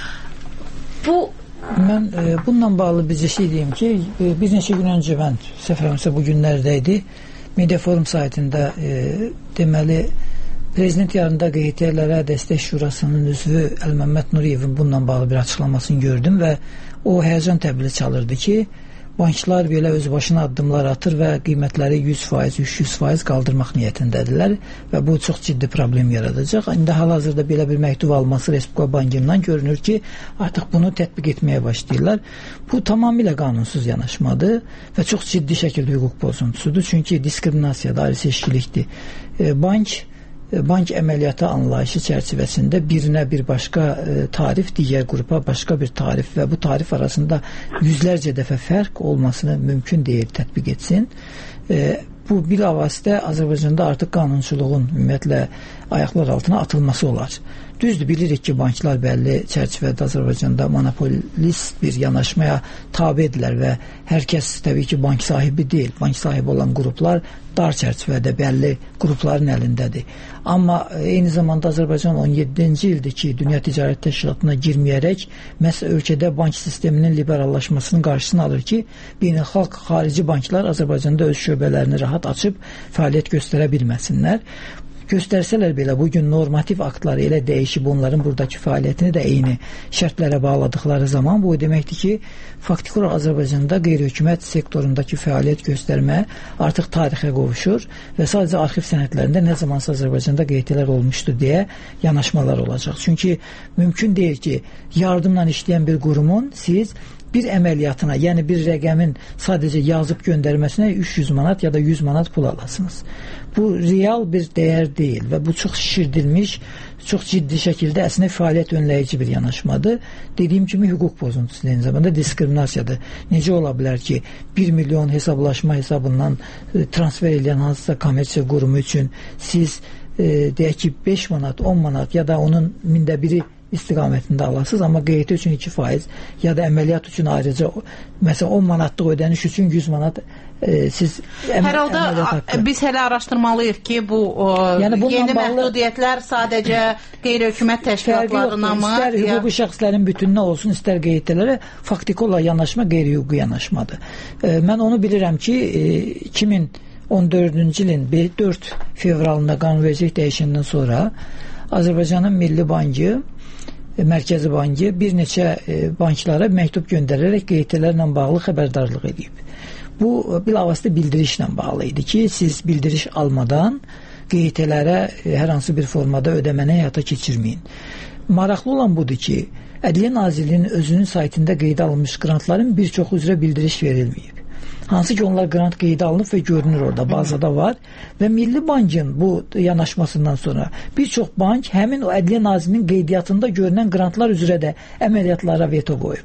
Bu Mən e, bununla bağlı bir şey deyim ki, e, bir neçə gün öncə mən səfərimizdə bu günlərdəydi. Media Forum saytında e, deməli Prezident yarında Q E T-lərə Dəstək Şurasının üzvü Əl-Məmməd Nuriyevin bununla bağlı bir açıqlamasını gördüm və o həyəcan təbili çalırdı ki, banklar belə özbaşına addımlar atır və qiymətləri yüz faiz, üç yüz faiz qaldırmaq niyyətindədirlər və bu çox ciddi problem yaradacaq. İndi hal-hazırda belə bir məktub alması Respublika Bankından görünür ki, artıq bunu tətbiq etməyə başlayırlar. Bu tamamilə qanunsuz yanaşmadır və çox ciddi şəkildə hüquq pozuntusudur. Çünki diskriminasiyadır, ayrı seçkilikdir. E, bank bank əməliyyatı anlayışı çərçivəsində birinə bir başqa e, tarif, digər qrupa başqa bir tarif və bu tarif arasında yüzlərcə dəfə fərq olmasını mümkün deyil tətbiq etsin. E, bu bilavasitə Azərbaycanda artıq qanunçuluğun ümumiyyətlə ayaqlar altına atılması olar. Düzdür, bilirik ki, banklar bəlli çərçivədə Azərbaycanda monopolist bir yanaşmaya tabedirlər və hər kəs təbii ki, bank sahibi deyil. Bank sahibi olan qruplar dar çərçivədə bəlli qrupların əlindədir. Amma eyni zamanda Azərbaycan on yeddinci ildir ki, Dünya Ticarət Təşkilatına girməyərək məhz ölkədə bank sisteminin liberallaşmasının qarşısını alır ki, beynəlxalq xarici banklar Azərbaycanda öz şöbələrini rahat açıb fəaliyyət göstərə bilməsinlər. Göstərsələr belə bugün normativ aktları elə dəyişib onların buradakı fəaliyyətini də eyni şərtlərə bağladıqları zaman bu deməkdir ki, faktiki olaraq Azərbaycanda qeyri-hökumət sektorundakı fəaliyyət göstərmə artıq tarixə qovuşur və sadəcə arxiv sənədlərində nə zamansa Azərbaycanda Q E T-lər olmuşdur deyə yanaşmalar olacaq. Çünki mümkün deyil ki, yardımla işləyən bir qurumun siz bir əməliyyatına, yəni bir rəqəmin sadəcə yazıb göndərməsinə üç yüz manat ya da yüz manat pul alasınız. Bu real bir dəyər deyil və bu çox şişirdilmiş, çox ciddi şəkildə əslində fəaliyyət önləyici bir yanaşmadır. Dediyim kimi hüquq pozuntusu eyni zamanda diskriminasiyadır. Necə ola bilər ki, bir milyon hesablaşma hesabından transfer edən hansısa kommersiya qurumu üçün siz e, deyək ki, beş manat, on manat ya da onun mində biri istiqamətində alasınız, amma Q E T üçün iki faiz ya da əməliyyat üçün ayrıca məsələn on manatlıq ödəniş üçün yüz manat e, siz əməl, hər halda biz hələ araşdırmalıyıq ki, bu o, yəni yeni bağlı, məhdudiyyətlər sadəcə qeyri-hökumət təşkilatlarına mı? İstər hüquqi şəxslərin bütününə olsun, istər Q E T-lərə faktiki olaraq yanaşma qeyri-hüquqi yanaşmadır. E, mən onu bilirəm ki, e, iki min on dördüncü ilin dörd fevralında qanunvericilik dəyişəndən sonra Azərbaycanın Milli Bankı Mərkəzi Bankı bir neçə e, banklara məktub göndərərək Q E T-lərlə bağlı xəbərdarlıq edib. Bu bilavasitə bildirişlə bağlı idi ki, siz bildiriş almadan Q E T-lərə e, hər hansı bir formada ödəməni həyata keçirməyin. Maraqlı olan budur ki, Ədliyyə Nazirliyinin özünün saytında qeydə alınmış qrantların bir çox üzrə bildiriş verilməyib. Hansı ki, onlar qrant qeydə alınıb və görünür orada, bazada var və Milli Bankın bu yanaşmasından sonra bir çox bank həmin o Ədliyyə Nazirliyinin qeydiyyatında görünən qrantlar üzrə də əməliyyatlara veto qoyub.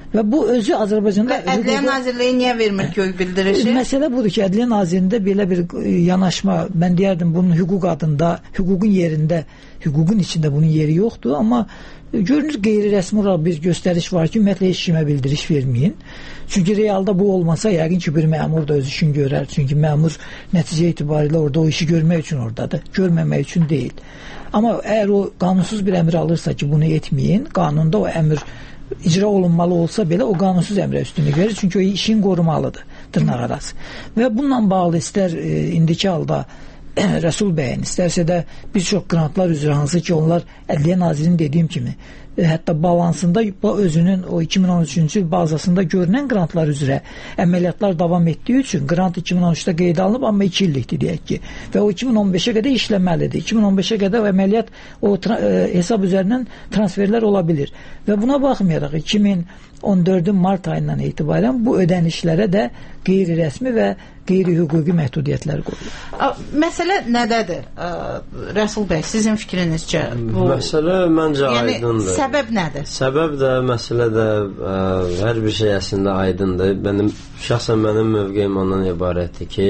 Və bu özü Azərbaycanda... Və Ədliyyə Nazirliyi niyə vermir ki, bildirişi? Məsələ budur ki, Ədliyyə Nazirliyində belə bir yanaşma, mən deyərdim bunun hüquq adında, hüququn yerində, hüququn içində bunun yeri yoxdur, amma görünür qeyri-rəsmi olaraq bir göstəriş var ki, ümumiyyətlə heç kimə bildiriş verməyin. Çünki realda bu olmasa, yəqin ki, bir məmur da öz işini görər. Çünki məmur nəticə itibarilə orada o işi görmək üçün oradadır, görməmək üçün deyil. Amma əgər o qanunsuz bir əmr alırsa ki, bunu etməyin, qanunda o əmr icra olunmalı olsa belə o qanunsuz əmrə üstünlük verir. Çünki o işin qorumalıdır, dırnaq arası. Və bununla bağlı istər e, indiki halda Rəsul bəyin, istərsə də bir çox qrantlar üzrə, hansı ki onlar Ədliyyə Nazirinin dediyim kimi e, hətta balansında özünün o iki min on üçüncü il bazasında görünən qrantlar üzrə əməliyyatlar davam etdiyi üçün qrant iki min on üçdə qeydə alınıb, amma iki illikdir deyək ki. Və o iki min on beşə qədər işləməlidir. iki min on beşə qədər o əməliyyat o e, hesab üzərindən transferlər ola bilir. Və buna baxmayaraq iki min on dördün mart ayından etibarən bu ödənişlərə də qeyri-rəsmi və qeyri-hüquqi məhdudiyyətlər qoyulur. Məsələ nədədir? Rəsul bəy, sizin fikrinizcə bu... Məsələ məncə yəni, aydındır. Səbəb nədir? Səbəb də, məsələ də ə, hər bir şey əslində aydındır. Mənim, şəxsən mənim mövqeyim ondan ibarətdir ki,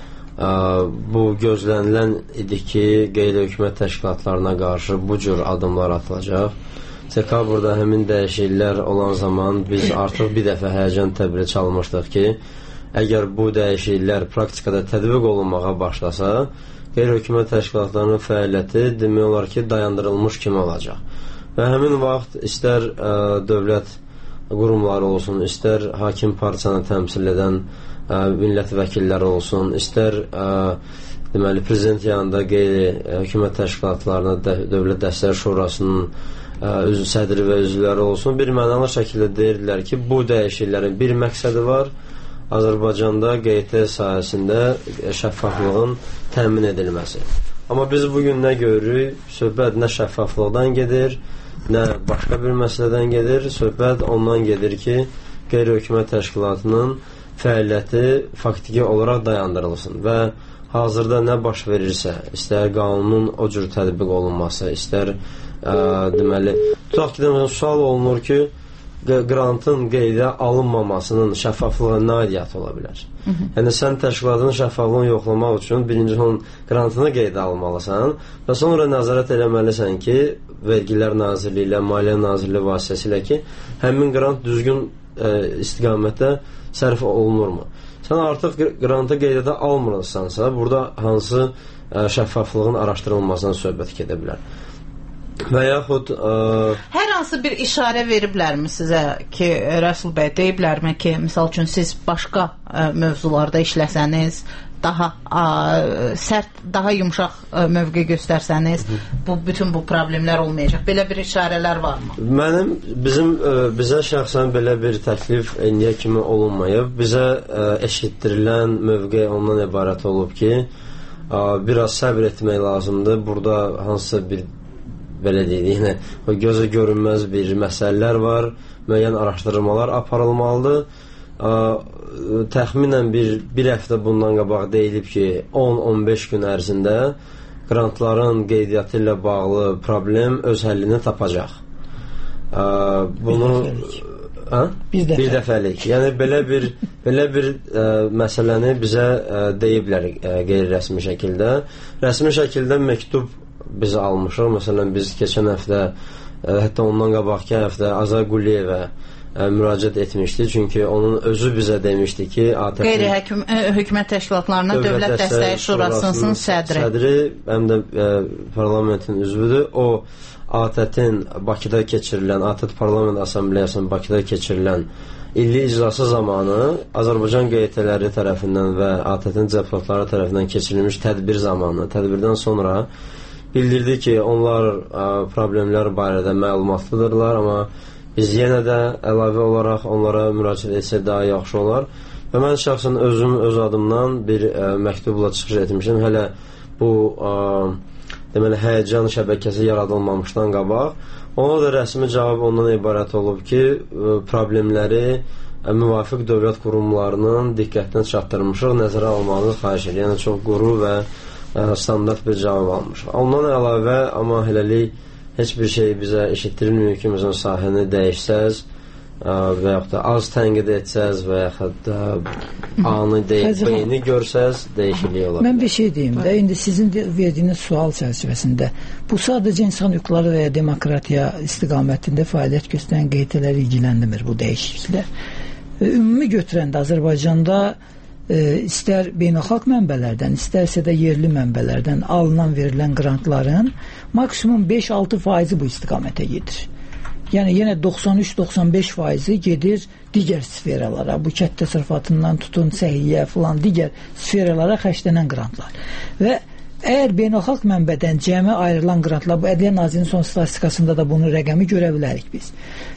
ə, bu gözlənilən idi ki, qeyri-hökumət təşkilatlarına qarşı bu cür adımlar atılacaq. Dekabrda həmin dəyişikliklər olan zaman biz artıq bir dəfə həyəcan təbiri çalmışdıq ki, əgər bu dəyişikliklər praktikada tətbiq olunmağa başlasa, qeyri-hökumət təşkilatlarının fəaliyyəti demək olar ki, dayandırılmış kimi olacaq. Və həmin vaxt istər ə, dövlət qurumları olsun, istər hakim partiyanı təmsil edən ə, millət vəkilləri olsun, istər ə, deməli, prezident yanında qeyri-hökumət təşkilatlarına də, Dövlət Dəstəklər Şurasının üzv sədri və üzvləri olsun, bir mənalı şəkildə deyirdilər ki, bu dəyişikliklərin bir məqsədi var, Azərbaycanda Q T sahəsində şəffaflığın təmin edilməsi. Amma biz bugün nə görürük? Söhbət nə şəffaflıqdan gedir, nə başqa bir məsələdən gedir. Söhbət ondan gedir ki, qeyri-hökumət təşkilatının fəaliyyəti faktiki olaraq dayandırılsın və hazırda nə baş verirsə, istər qanunun o cür tətbiq olunması, istər ə, deməli, tutaq ki, deməli, sual olunur ki, qrantın qeydə alınmamasının şəffaflığa nə aidiyyatı ola bilər? Hı -hı. Yəni, sən təşkilatın şəffaflığını yoxlamaq üçün birinci onun qrantını qeydə almalısan və sonra nəzarət eləməlisən ki, Vergilər Nazirliyi ilə, Maliyyə Nazirliyi vasitəsilə ki, həmin qrant düzgün ə, istiqamətdə sərf olunurmu? Sən artıq qrantı qeydə almırsansa, burada hansı ə, şəffaflığın araşdırılmasına söhbət gedə bilər? Və yaxud ə... hər hansı bir işarə veriblərmi sizə ki, Rəsul bəy, deyiblərmi ki, misal üçün siz başqa ə, mövzularda işləsəniz, daha ə, sərt, daha yumşaq ə, mövqe göstərsəniz, bu bütün bu problemlər olmayacaq. Belə bir işarələr varmı? Mənim, bizim ə, bizə şəxsən belə bir təklif indiyə kimi olunmayıb. Bizə ə, eşitdirilən mövqe ondan ibarət olub ki, ə, biraz səbr etmək lazımdır. Burada hansısa bir belə deyil, yəni, o gözə görünməz bir məsələlər var, müəyyən araşdırmalar aparılmalıdır. Ə, təxminən bir, bir həftə bundan qabaq deyilib ki, on on beş gün ərzində qrantların qeydiyyatı ilə bağlı problem öz həllini tapacaq. Ə, bunu hə? bir, dəfə. bir dəfəlik. Yəni belə bir belə bir ə, məsələni bizə ə, deyiblər ə, qeyri-rəsmi şəkildə. Rəsmi şəkildə məktub biz almışıq. Məsələn, biz keçən həftə, ə, hətta ondan qabaqki həftə Azər Quliyevə ə, müraciət etmişdi. Çünki onun özü bizə demişdi ki, A T T qeyri-hökumət təşkilatlarına Dövlət Dəstəklər Şurasının sədri. Sədri, həm də ə, parlamentin üzvüdür. O A T T-in Bakıda keçirilən, A T T Parlament Assambleyasının Bakıda keçirilən illi icrası zamanı Azərbaycan Q T-ləri tərəfindən və A T T-in deputatları tərəfindən keçirilmiş tədbir zamanı, tədbirdən sonra bildirdi ki, onlar ə, problemlər barədə məlumatlıdırlar, amma biz yenə də əlavə olaraq onlara müraciət etsək daha yaxşı olar. Və mən şəxsən özüm, öz adımdan bir ə, məktubla çıxış etmişim. Hələ bu ə, deməli, həyəcan şəbəkəsi yaradılmamışdan qabaq. Ona da rəsmi cavab ondan ibarət olub ki, ə, problemləri ə, müvafiq dövlət qurumlarının diqqətinə çatdırmışıq, nəzərə almanızı xahiş edir. Yəni, çox quru və ə, standart bir cavab almışıq. Ondan əlavə, amma hələlik heç bir şey bizə eşitdirilmiyor ki, məsələn, sahəni dəyişsəz, və yaxud da az tənqid etsəz və yaxud da anı deyib, beyni görsəz dəyişiklik olar. Mən bir şey deyim də, indi sizin verdiyiniz sual çərçivəsində bu sadəcə insan hüquqları və ya demokratiya istiqamətində fəaliyyət göstərən qeytələri ilgiləndirmir bu dəyişikliklər. Ümumi götürəndə Azərbaycanda e, istər beynəlxalq mənbələrdən, istərsə də yerli mənbələrdən alınan, verilən qrantların maksimum beş altı faizi bu istiqamətə gedir. Yəni yenə doxsan üç doxsan beş faizi gedir digər sferalara, bu kənd təsərrüfatından tutun, səhiyyə filan digər sferalara xərclənən qrantlar. Və əgər beynəlxalq mənbədən cəmi ayrılan qrantlar, bu Ədliyyə Nazirinin son statistikasında da bunu rəqəmi görə bilərik biz.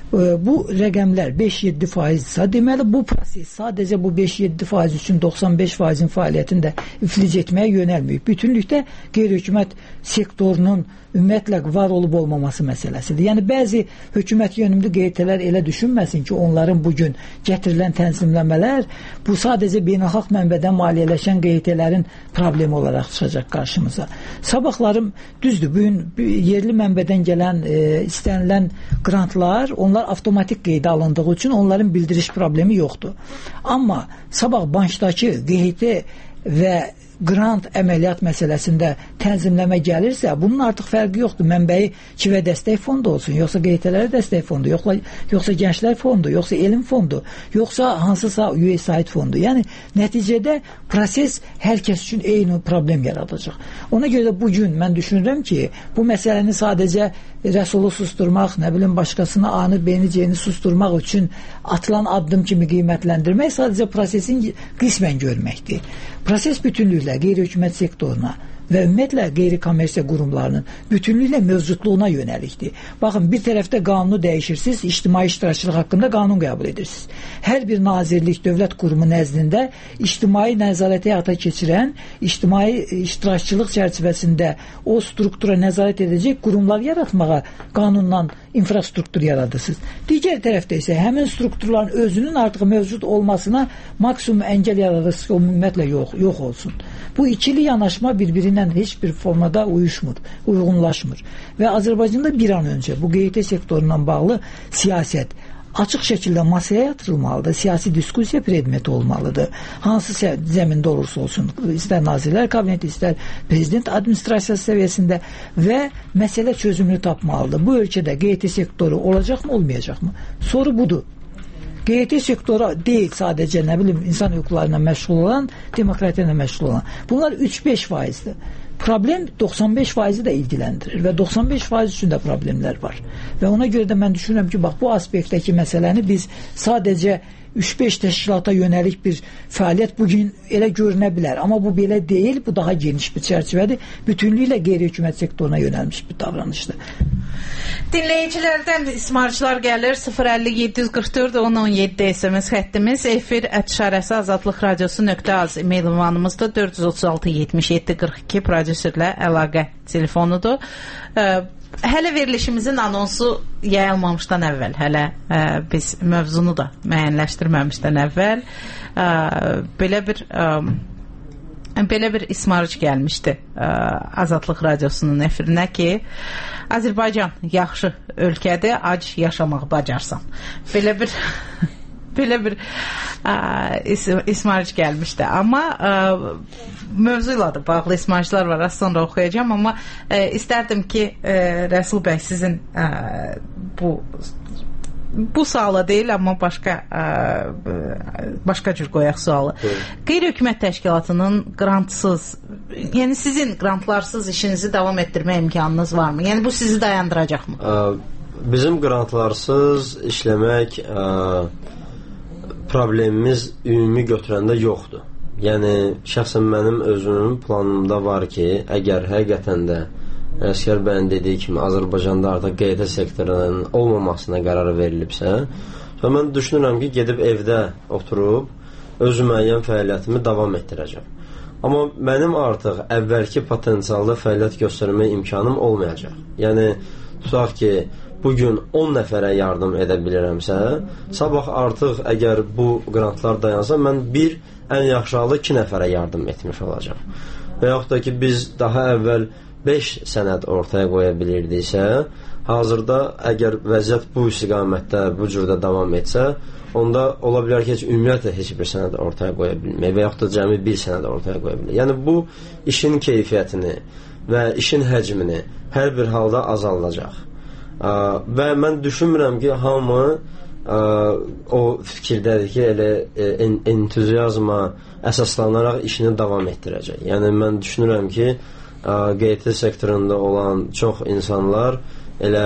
Bu rəqəmlər beş yeddi faizdirsə, deməli bu proses sadəcə bu beş yeddi faiz üçün doxsan beş faizin fəaliyyətini də iflic etməyə yönəlməyib. Bütünlükdə qeyri-hökumət sektorunun ümumiyyətlə var olub olmaması məsələsidir. Yəni bəzi hökumət yönümlü qeytələr elə düşünməsin ki, onların bugün gətirilən tənzimləmələr bu sadəcə beynəlxalq mənbədən maliyyələşən qeytələrin problemi olaraq çıxacaq qarşımıza. Sabahlarım düzdür, bugün yerli mənbədən gələn e, istənilən qrantlar, onlar avtomatik qeydə alındığı üçün onların bildiriş problemi yoxdur. Amma sabah bankdakı qeydi və qrant əməliyyat məsələsində tənzimləmə gəlirsə, bunun artıq fərqi yoxdur. Mənbəyi Çivə dəstək fondu olsun, yoxsa qeytələrə dəstək fondu, yoxsa, yoxsa gənclər fondu, yoxsa elm fondu, yoxsa hansısa U S A I D fondu. Yəni, nəticədə proses hər kəs üçün eyni problem yaradacaq. Ona görə də bugün mən düşünürəm ki, bu məsələni sadəcə rəsulu susturmaq, nə bilim, başqasına anı, beyni, ceyni susturmaq üçün atılan addım kimi qiymətləndirmək sadəcə prosesin qismən görməkdir. Proses bütünlüklə qeyri-hökumət sektoruna və ümumiyyətlə qeyri-kommersiya qurumlarının bütünlüklə mövcudluğuna yönəlikdir. Baxın, bir tərəfdə qanunu dəyişirsiniz, ictimai iştirakçılıq haqqında qanun qəbul edirsiniz. Hər bir nazirlik, dövlət qurumu nəzdində ictimai nəzarəti həyata keçirən, ictimai iştirakçılıq çərçivəsində o struktura nəzarət edəcək qurumlar yaratmağa qanundan infrastruktur yaradırsınız. Digər tərəfdə isə həmin strukturların özünün artıq mövcud olmasına maksimum əngəl yaradırsınız ki, o ümumiyyətlə yox, yox olsun. Bu ikili yanaşma bir-birinə heç bir formada uyuşmur, uyğunlaşmır. Və Azərbaycanda bir an öncə bu qeytə sektorundan bağlı siyasət açıq şəkildə masaya yatırılmalıdır, siyasi diskusiya predmeti olmalıdır. Hansı zəmində olursa olsun, istər Nazirlər Kabineti, istər Prezident administrasiyası səviyyəsində və məsələ çözümünü tapmalıdır. Bu ölkədə qeytə sektoru olacaqmı, olmayacaqmı? Soru budur. Qeytə sektoru deyil sadəcə, nə bilim, insan hüquqlarına məşğul olan, demokratiya ilə məşğul olan. Bunlar üç beş faizdir. Problem doxsan beş faizi də ilgiləndirir və doxsan beş faiz üçün də problemlər var. Və ona görə də mən düşünürəm ki, bax, bu aspektdəki məsələni biz sadəcə üç beş təşkilata yönəlik bir fəaliyyət bugün elə görünə bilər. Amma bu belə deyil, bu daha geniş bir çərçivədir. Bütünlüklə qeyri-hökumət sektoruna yönəlmiş bir davranışdır. Dinləyicilərdən ismarçılar gəlir. sıfır əlli yeddi yüz qırx dörd on on yeddi S M S xəttimiz, efir ət işarəsi azadlıq radiosu nöqtə az e-mail ünvanımızda dörd yüz otuz altı yetmiş yeddi qırx iki prodüserlə əlaqə telefonudur. Ə, Hələ verilişimizin anonsu yayılmamışdan əvvəl, hələ ə, biz mövzunu da müəyyənləşdirməmişdən əvvəl ə, belə bir ə, belə bir ismarıc gəlmişdi ə, Azadlıq radiosunun efirinə ki, Azərbaycan yaxşı ölkədir, ac yaşamaq bacarsan. Belə bir belə bir ə, is ismarıc gəlmişdi. Amma ə, mövzu ilə də bağlı ismariclər var, az sonra oxuyacağım, amma ə, istərdim ki, ə, Rəsul bəy, sizin ə, bu bu suala deyil, amma başqa ə, başqa cür qoyaq sualı. Qeyri-hökumət təşkilatının grantsız, yəni sizin grantlarsız işinizi davam etdirmə imkanınız varmı? Yəni bu sizi dayandıracaqmı? Ə, bizim grantlarsız işləmək ə, problemimiz ümumi götürəndə yoxdur. Yəni, şəxsən mənim özümün planımda var ki, əgər həqiqətən də Əskər bəyin dediyi kimi Azərbaycanda artıq qeytə sektorunun olmamasına qərar verilibsə, və mən düşünürəm ki, gedib evdə oturub öz müəyyən fəaliyyətimi davam etdirəcəm. Amma mənim artıq əvvəlki potensialda fəaliyyət göstərmə imkanım olmayacaq. Yəni, tutaq ki, bugün on nəfərə yardım edə bilirəmsə, sabah artıq əgər bu qrantlar dayansa, mən bir, ən yaxşı halda iki nəfərə yardım etmiş olacaq. Və yaxud da ki, biz daha əvvəl beş sənəd ortaya qoya bilirdiksə, hazırda əgər vəziyyət bu istiqamətdə, bu cürdə davam etsə, onda ola bilər ki, heç ümumiyyətlə heç bir sənəd ortaya qoya bilmək və yaxud da cəmi bir sənəd ortaya qoya bilmək. Yəni, bu işin keyfiyyətini və işin həcmini hər bir halda azaldacaq. Və mən düşünmürəm ki, hamı o fikirdədir ki, elə entuziazma əsaslanaraq işini davam etdirəcək. Yəni, mən düşünürəm ki, Q T sektorunda olan çox insanlar elə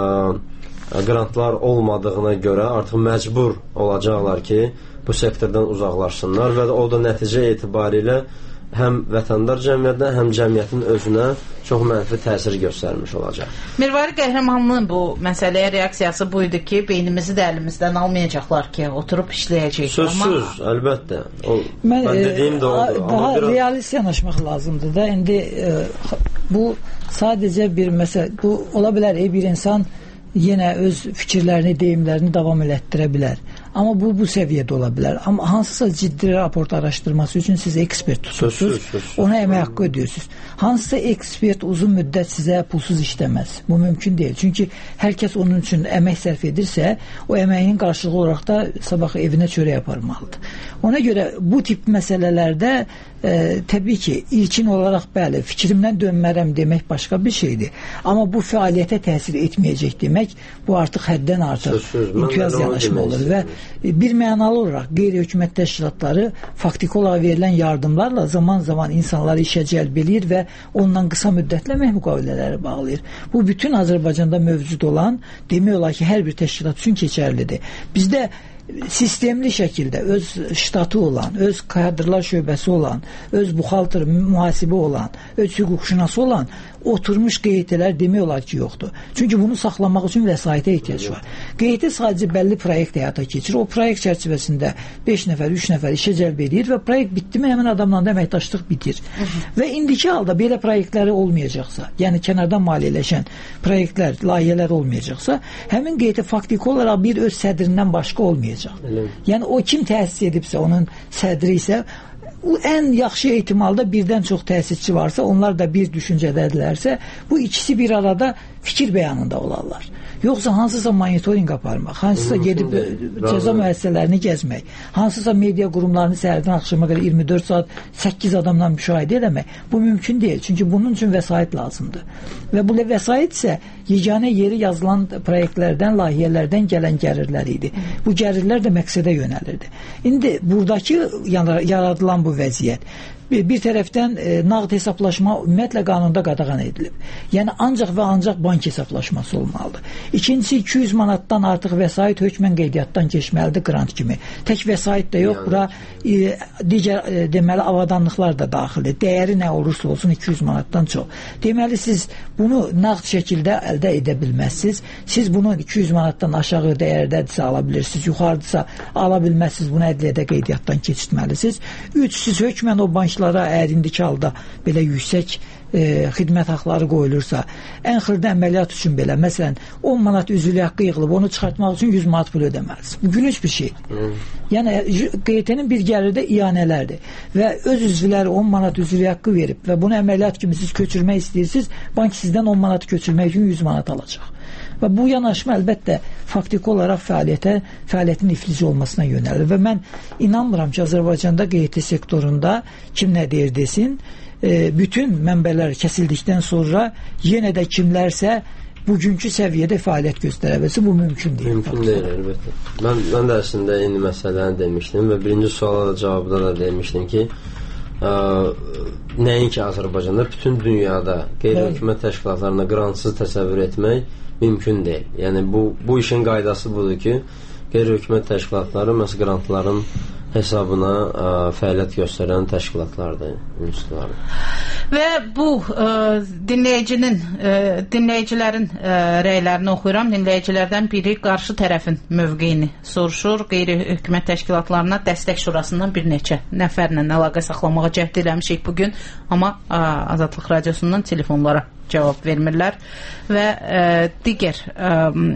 qrantlar olmadığına görə artıq məcbur olacaqlar ki, bu sektordan uzaqlaşsınlar və o da nəticə etibarilə həm vətəndar cəmiyyətinə, həm cəmiyyətin özünə çox mənfi təsir göstərmiş olacaq. Mirvari Qəhrəmanlının bu məsələyə reaksiyası buydu ki, beynimizi də əlimizdən almayacaqlar ki, oturub işləyəcəyik. Sözsüz, amma... əlbəttə. O, mən mən dediyim də oldu. Daha biraz... realist yanaşmaq lazımdır da. İndi e, bu sadəcə bir məsələ, bu ola bilər e, bir insan yenə öz fikirlərini, deyimlərini davam elətdirə bilər. Amma bu, bu səviyyədə ola bilər. Amma hansısa ciddi raport araşdırması üçün siz ekspert tutursunuz, ona əmək haqqı ödüyorsunuz. Hansısa ekspert uzun müddət sizə pulsuz işləməz. Bu mümkün deyil. Çünki hər kəs onun üçün əmək sərf edirsə, o əməyinin qarşılığı olaraq da sabah evinə çörək aparmalıdır. Ona görə bu tip məsələlərdə e, təbii ki, ilkin olaraq bəli, fikrimdən dönmərəm demək başqa bir şeydir. Amma bu fəaliyyətə təsir etməyəcək demək, bu artıq həddən artıq imtiyaz yanaşma olur və bir mənalı olaraq qeyri-hökumət təşkilatları faktiki olaraq verilən yardımlarla zaman-zaman insanları işə cəlb edir və ondan qısa müddətlə əmək müqavilələri bağlayır. Bu bütün Azərbaycanda mövcud olan, demək olar ki, hər bir təşkilat üçün keçərlidir. Bizdə sistemli şəkildə öz ştatı olan, öz kadrlar şöbəsi olan, öz buxaltır, mühasibə olan, öz hüquqşünası olan oturmuş Q T-lər demək olar ki, yoxdur. Çünki bunu saxlamaq üçün vəsaitə ehtiyac var. Q T sadəcə bəlli proyekt həyata keçirir. O proyekt çərçivəsində beş nəfər, üç nəfər işə cəlb edir və proyekt bitdi mi, həmin adamla da əməkdaşlıq bitir. Hı -hı. Və indiki halda belə proyektləri olmayacaqsa, yəni kənardan maliyyələşən proyektlər, layihələr olmayacaqsa, həmin Q T faktiki olaraq bir öz sədrindən başqa olmayacaq. Elə. Yəni o kim təsis edibsə, onun sədri isə o ən yaxşı ehtimalda birdən çox təsisçi varsa, onlar da bir düşüncədədirlərsə, bu ikisi bir arada fikir bəyanında olarlar. Yoxsa hansısa monitoring aparmaq, hansısa gedib cəza müəssisələrini gəzmək, hansısa media qurumlarını səhərdən axşama qədər iyirmi dörd saat səkkiz adamla müşahidə eləmək, bu mümkün deyil. Çünki bunun üçün vəsait lazımdır. Və bu vəsait isə yeganə yeri yazılan proyektlərdən, layihələrdən gələn gərirlər idi. Bu gərirlər də məqsədə yönəlirdi. İndi buradakı yaradılan bu vəziyyət bir tərəfdən e, nağd hesablaşma ümumiyyətlə qanunda qadağan edilib. Yəni ancaq və ancaq bank hesablaşması olmalıdır. İkincisi iki yüz manatdan artıq vəsait hökmən qeydiyyatdan keçməlidir qrant kimi. Tək vəsait də yox, bura e, digər e, deməli avadanlıqlar da daxildir. Dəyəri nə olursa olsun iki yüz manatdan çox. Deməli siz bunu nağd şəkildə əldə edə bilməzsiniz. Siz bunu iki yüz manatdan aşağı dəyərdədirsə ala bilirsiniz, yuxarıdırsa ala bilməzsiniz, bunu ədliyyədə qeydiyyatdan keçirtməlisiniz. Üç, siz hökmən o bank əgər indiki halda belə yüksək e, xidmət haqları qoyulursa, ən xırda əməliyyat üçün belə, məsələn, on manat üzvlük haqqı yığılıb, onu çıxartmaq üçün yüz manat pul ödəməlisiniz. Bu gülünç bir şeydir. Hmm. Yəni, Q T-nin bir gəri də iyanələrdir və öz üzvləri on manat üzvlük haqqı verib və bunu əməliyyat kimi siz köçürmək istəyirsiniz, bank sizdən on manat köçürmək üçün yüz manat alacaq. Və bu yanaşma əlbəttə faktiki olaraq fəaliyyətə, fəaliyyətin iflic olmasına yönəlir və mən inanmıram ki, Azərbaycanda Q T sektorunda kim nə deyir desin, e, bütün mənbələr kəsildikdən sonra yenə də kimlərsə bugünkü səviyyədə fəaliyyət göstərə bilsin, bu mümkün deyil. Mümkün deyil, əlbəttə. Mən, mən də əslində eyni məsələni demişdim və birinci suala da cavabda da demişdim ki, ə, nəinki Azərbaycanda, bütün dünyada qeyri-hökumət təşkilatlarına grantsız təsəvvür etmək mümkün deyil. Yəni bu, bu işin qaydası budur ki, qeyri-hökumət təşkilatları məhz grantların hesabına ə, fəaliyyət göstərən təşkilatlardır, institutlardır. Və bu ə, dinləyicinin, ə, dinləyicilərin ə, rəylərini oxuyuram. Dinləyicilərdən biri qarşı tərəfin mövqeyini soruşur. Qeyri-hökumət təşkilatlarına dəstək şurasından bir neçə nəfərlə əlaqə saxlamağa cəhd eləmişik bugün, amma ə, Azadlıq Radiosundan telefonlara cavab vermirlər və ə, digər ə,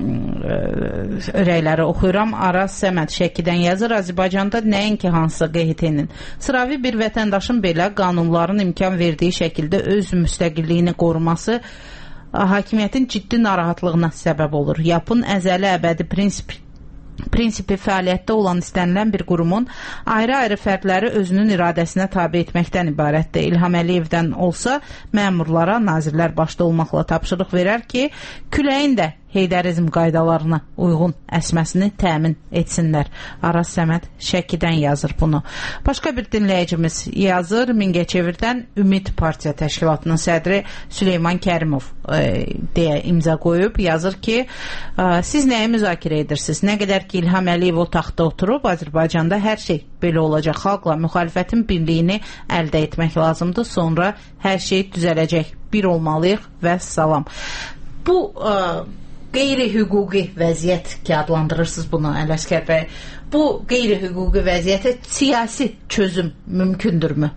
ə, rəyləri oxuyuram. Araz Səməd Şəkidən yazır. Azərbaycanda nəinki hansısa Q T-nin sıravi bir vətəndaşın belə qanunların imkan verdiyi şəkildə öz müstəqilliyini qoruması hakimiyyətin ciddi narahatlığına səbəb olur. Yapın əzəli əbədi prinsip prinsipi fəaliyyətdə olan istənilən bir qurumun ayrı-ayrı fərdləri özünün iradəsinə tabi etməkdən ibarətdir. İlham Əliyevdən olsa, məmurlara nazirlər başda olmaqla tapşırıq verər ki, küləyin də heydarizm qaydalarına uyğun əsməsini təmin etsinlər. Araz Səməd Şəkidən yazır bunu. Başqa bir dinləyicimiz yazır, Mingəçevirdən Ümid Partiya Təşkilatının sədri Süleyman Kərimov e, deyə imza qoyub, yazır ki, e, siz nəyi müzakirə edirsiniz? Nə qədər ki İlham Əliyev o taxtda oturub, Azərbaycanda hər şey belə olacaq. Xalqla müxalifətin birliyini əldə etmək lazımdır, sonra hər şey düzələcək. Bir olmalıyıq və salam. Bu e, qeyri-hüquqi vəziyyət ki, adlandırırsınız bunu, Ələsgər bəy. Bu qeyri-hüquqi vəziyyətə siyasi çözüm mümkündürmü?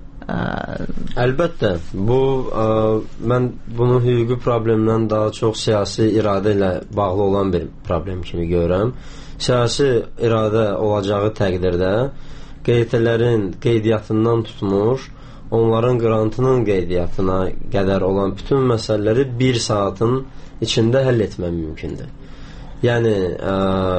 Əlbəttə. Bu, ə, mən bunu hüquqi problemdən daha çox siyasi iradə ilə bağlı olan bir problem kimi görürəm. Siyasi iradə olacağı təqdirdə qeydiyyatların qeydiyyatından tutmuş, onların qrantının qeydiyyatına qədər olan bütün məsələləri bir saatın içində həll etmək mümkündür. Yəni, ə,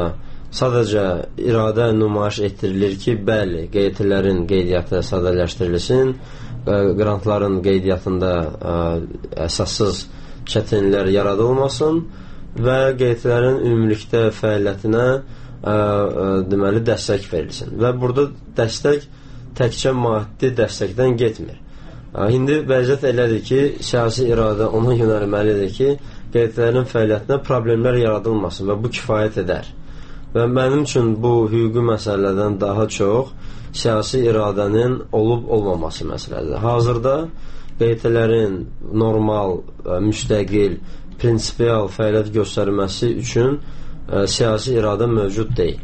sadəcə iradə nümayiş etdirilir ki, bəli, qeydiyyatların qeydiyyatı sadələşdirilsin, qrantların qeydiyyatında ə, əsassız çətinliklər yaradılmasın və qeydiyyatların ümumilikdə fəaliyyətinə ə, ə, deməli, dəstək verilsin. Və burada dəstək təkcə maddi dəstəkdən getmir. İndi vəziyyət elədir ki, siyasi iradə ona yönəlməlidir ki, qeydiyyatların fəaliyyətinə problemlər yaradılmasın və bu kifayət edər. Və mənim üçün bu hüquqi məsələlərdən daha çox siyasi iradənin olub-olmaması məsələdir. Hazırda qeydiyyatların normal, müstəqil, prinsipial fəaliyyət göstərməsi üçün ə, siyasi iradə mövcud deyil.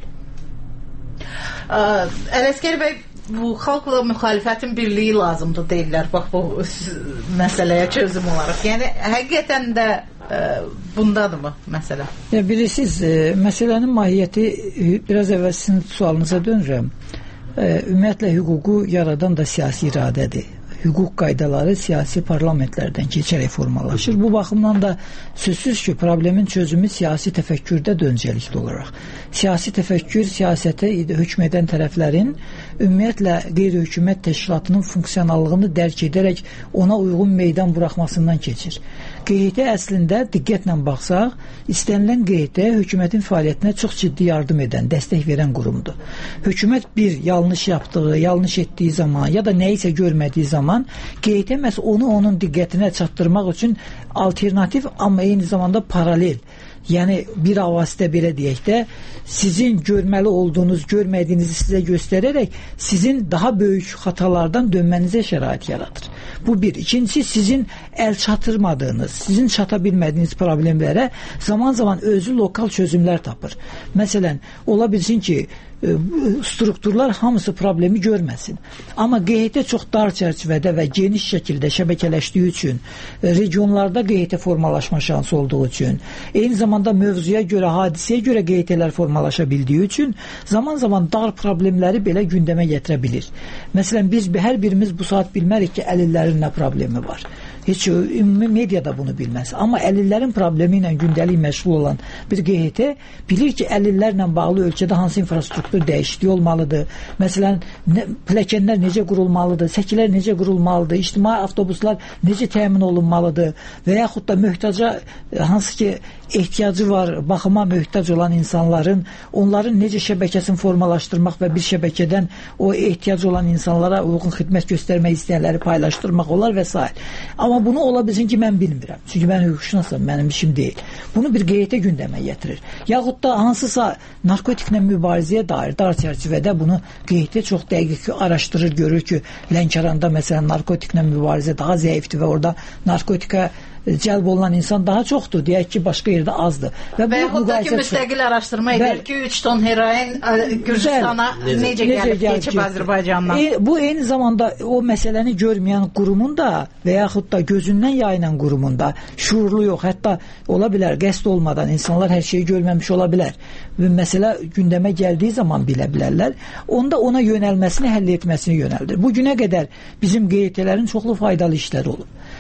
Ələsgər bəy, bu xalqla müxalifətin birliyi lazımdır deyirlər, bax bu məsələyə çözüm olaraq. Yəni, həqiqətən də ə, bundadırmı məsələ? Ya, bilirsiniz, ə, məsələnin mahiyyəti, biraz əvvəl sizin sualınıza dönürəm. Ə, ümumiyyətlə, hüququ yaradan da siyasi iradədir. Hüquq qaydaları siyasi parlamentlərdən keçərək formalaşır. Bu baxımdan da sözsüz ki, problemin çözümü siyasi təfəkkürdə döncəlikli olaraq. Siyasi təfəkkür siyasətə hökm edən tərəflərin ümumiyyətlə qeyri-hökumət təşkilatının funksionallığını dərk edərək ona uyğun meydan buraxmasından keçir. Q H T əslində diqqətlə baxsaq, istənilən Q H T hökumətin fəaliyyətinə çox ciddi yardım edən, dəstək verən qurumdur. Hökumət bir yanlış yapdığı, yanlış etdiyi zaman ya da nəyisə görmədiyi zaman Q H T məhz onu onun diqqətinə çatdırmaq üçün alternativ, amma eyni zamanda paralel, yəni bir avazda belə deyək də, sizin görməli olduğunuz, görmədiyinizi sizə göstərərək sizin daha böyük xatalardan dönmənizə şərait yaradır. Bu bir. İkincisi, sizin əl çatırmadığınız, sizin çata bilmədiyiniz problemlərə zaman-zaman özü lokal çözümlər tapır. Məsələn, ola bilsin ki, strukturlar hamısı problemi görməsin. Amma Q H T çox dar çərçivədə və geniş şəkildə şəbəkələşdiyi üçün, regionlarda Q H T formalaşma şansı olduğu üçün, eyni zamanda mövzuya görə, hadisəyə görə Q H T'lər formalaşa bildiyi üçün zaman-zaman dar problemləri belə gündəmə gətirə bilir. Məsələn, biz hər birimiz bu saat bilmərik ki, əlillərin nə problemi var. Heç ümumi media da bunu bilməz. Amma əlillərin problemi ilə gündəlik məşğul olan bir Q H T bilir ki, əlillərlə bağlı ölkədə hansı infrastruktur dəyişikliyi olmalıdır. Məsələn, nə, pilləkənlər necə qurulmalıdır, səkilər necə qurulmalıdır, ictimai avtobuslar necə təmin olunmalıdır və yaxud da möhtaca, hansı ki ehtiyacı var, baxıma möhtac olan insanların, onların necə şəbəkəsini formalaşdırmaq və bir şəbəkədən o ehtiyac olan insanlara uyğun xidmət göstərmək istəyənləri paylaşdırmaq olar və s. Amma bunu ola bilsin ki, mən bilmirəm. Çünki mən hüquqşünasam, mənim işim deyil. Bunu bir Q H T gündəmə gətirir. Yaxud da hansısa narkotiklə mübarizəyə dair dar çərçivədə bunu Q H T çox dəqiq araşdırır, görür ki, Lənkəranda məsələn narkotiklə mübarizə daha zəifdir və orada narkotika cəlb olunan insan daha çoxdur, deyək ki, başqa yerdə azdır. Və, və yaxud da ki, müstəqil araşdırma edir ki, üç ton heroin Gürcistana necə, necə gəlib keçib Azərbaycandan. E, bu eyni zamanda o məsələni görməyən qurumun da və yaxud da gözündən yayınan qurumun da şuurlu yox, hətta ola bilər, qəsd olmadan insanlar hər şeyi görməmiş ola bilər və məsələ gündəmə gəldiyi zaman bilə bilərlər, onda ona yönəlməsini, həll etməsini yönəldir. Bu günə qədər bizim Q H T'lərin çoxlu faydalı işləri olub.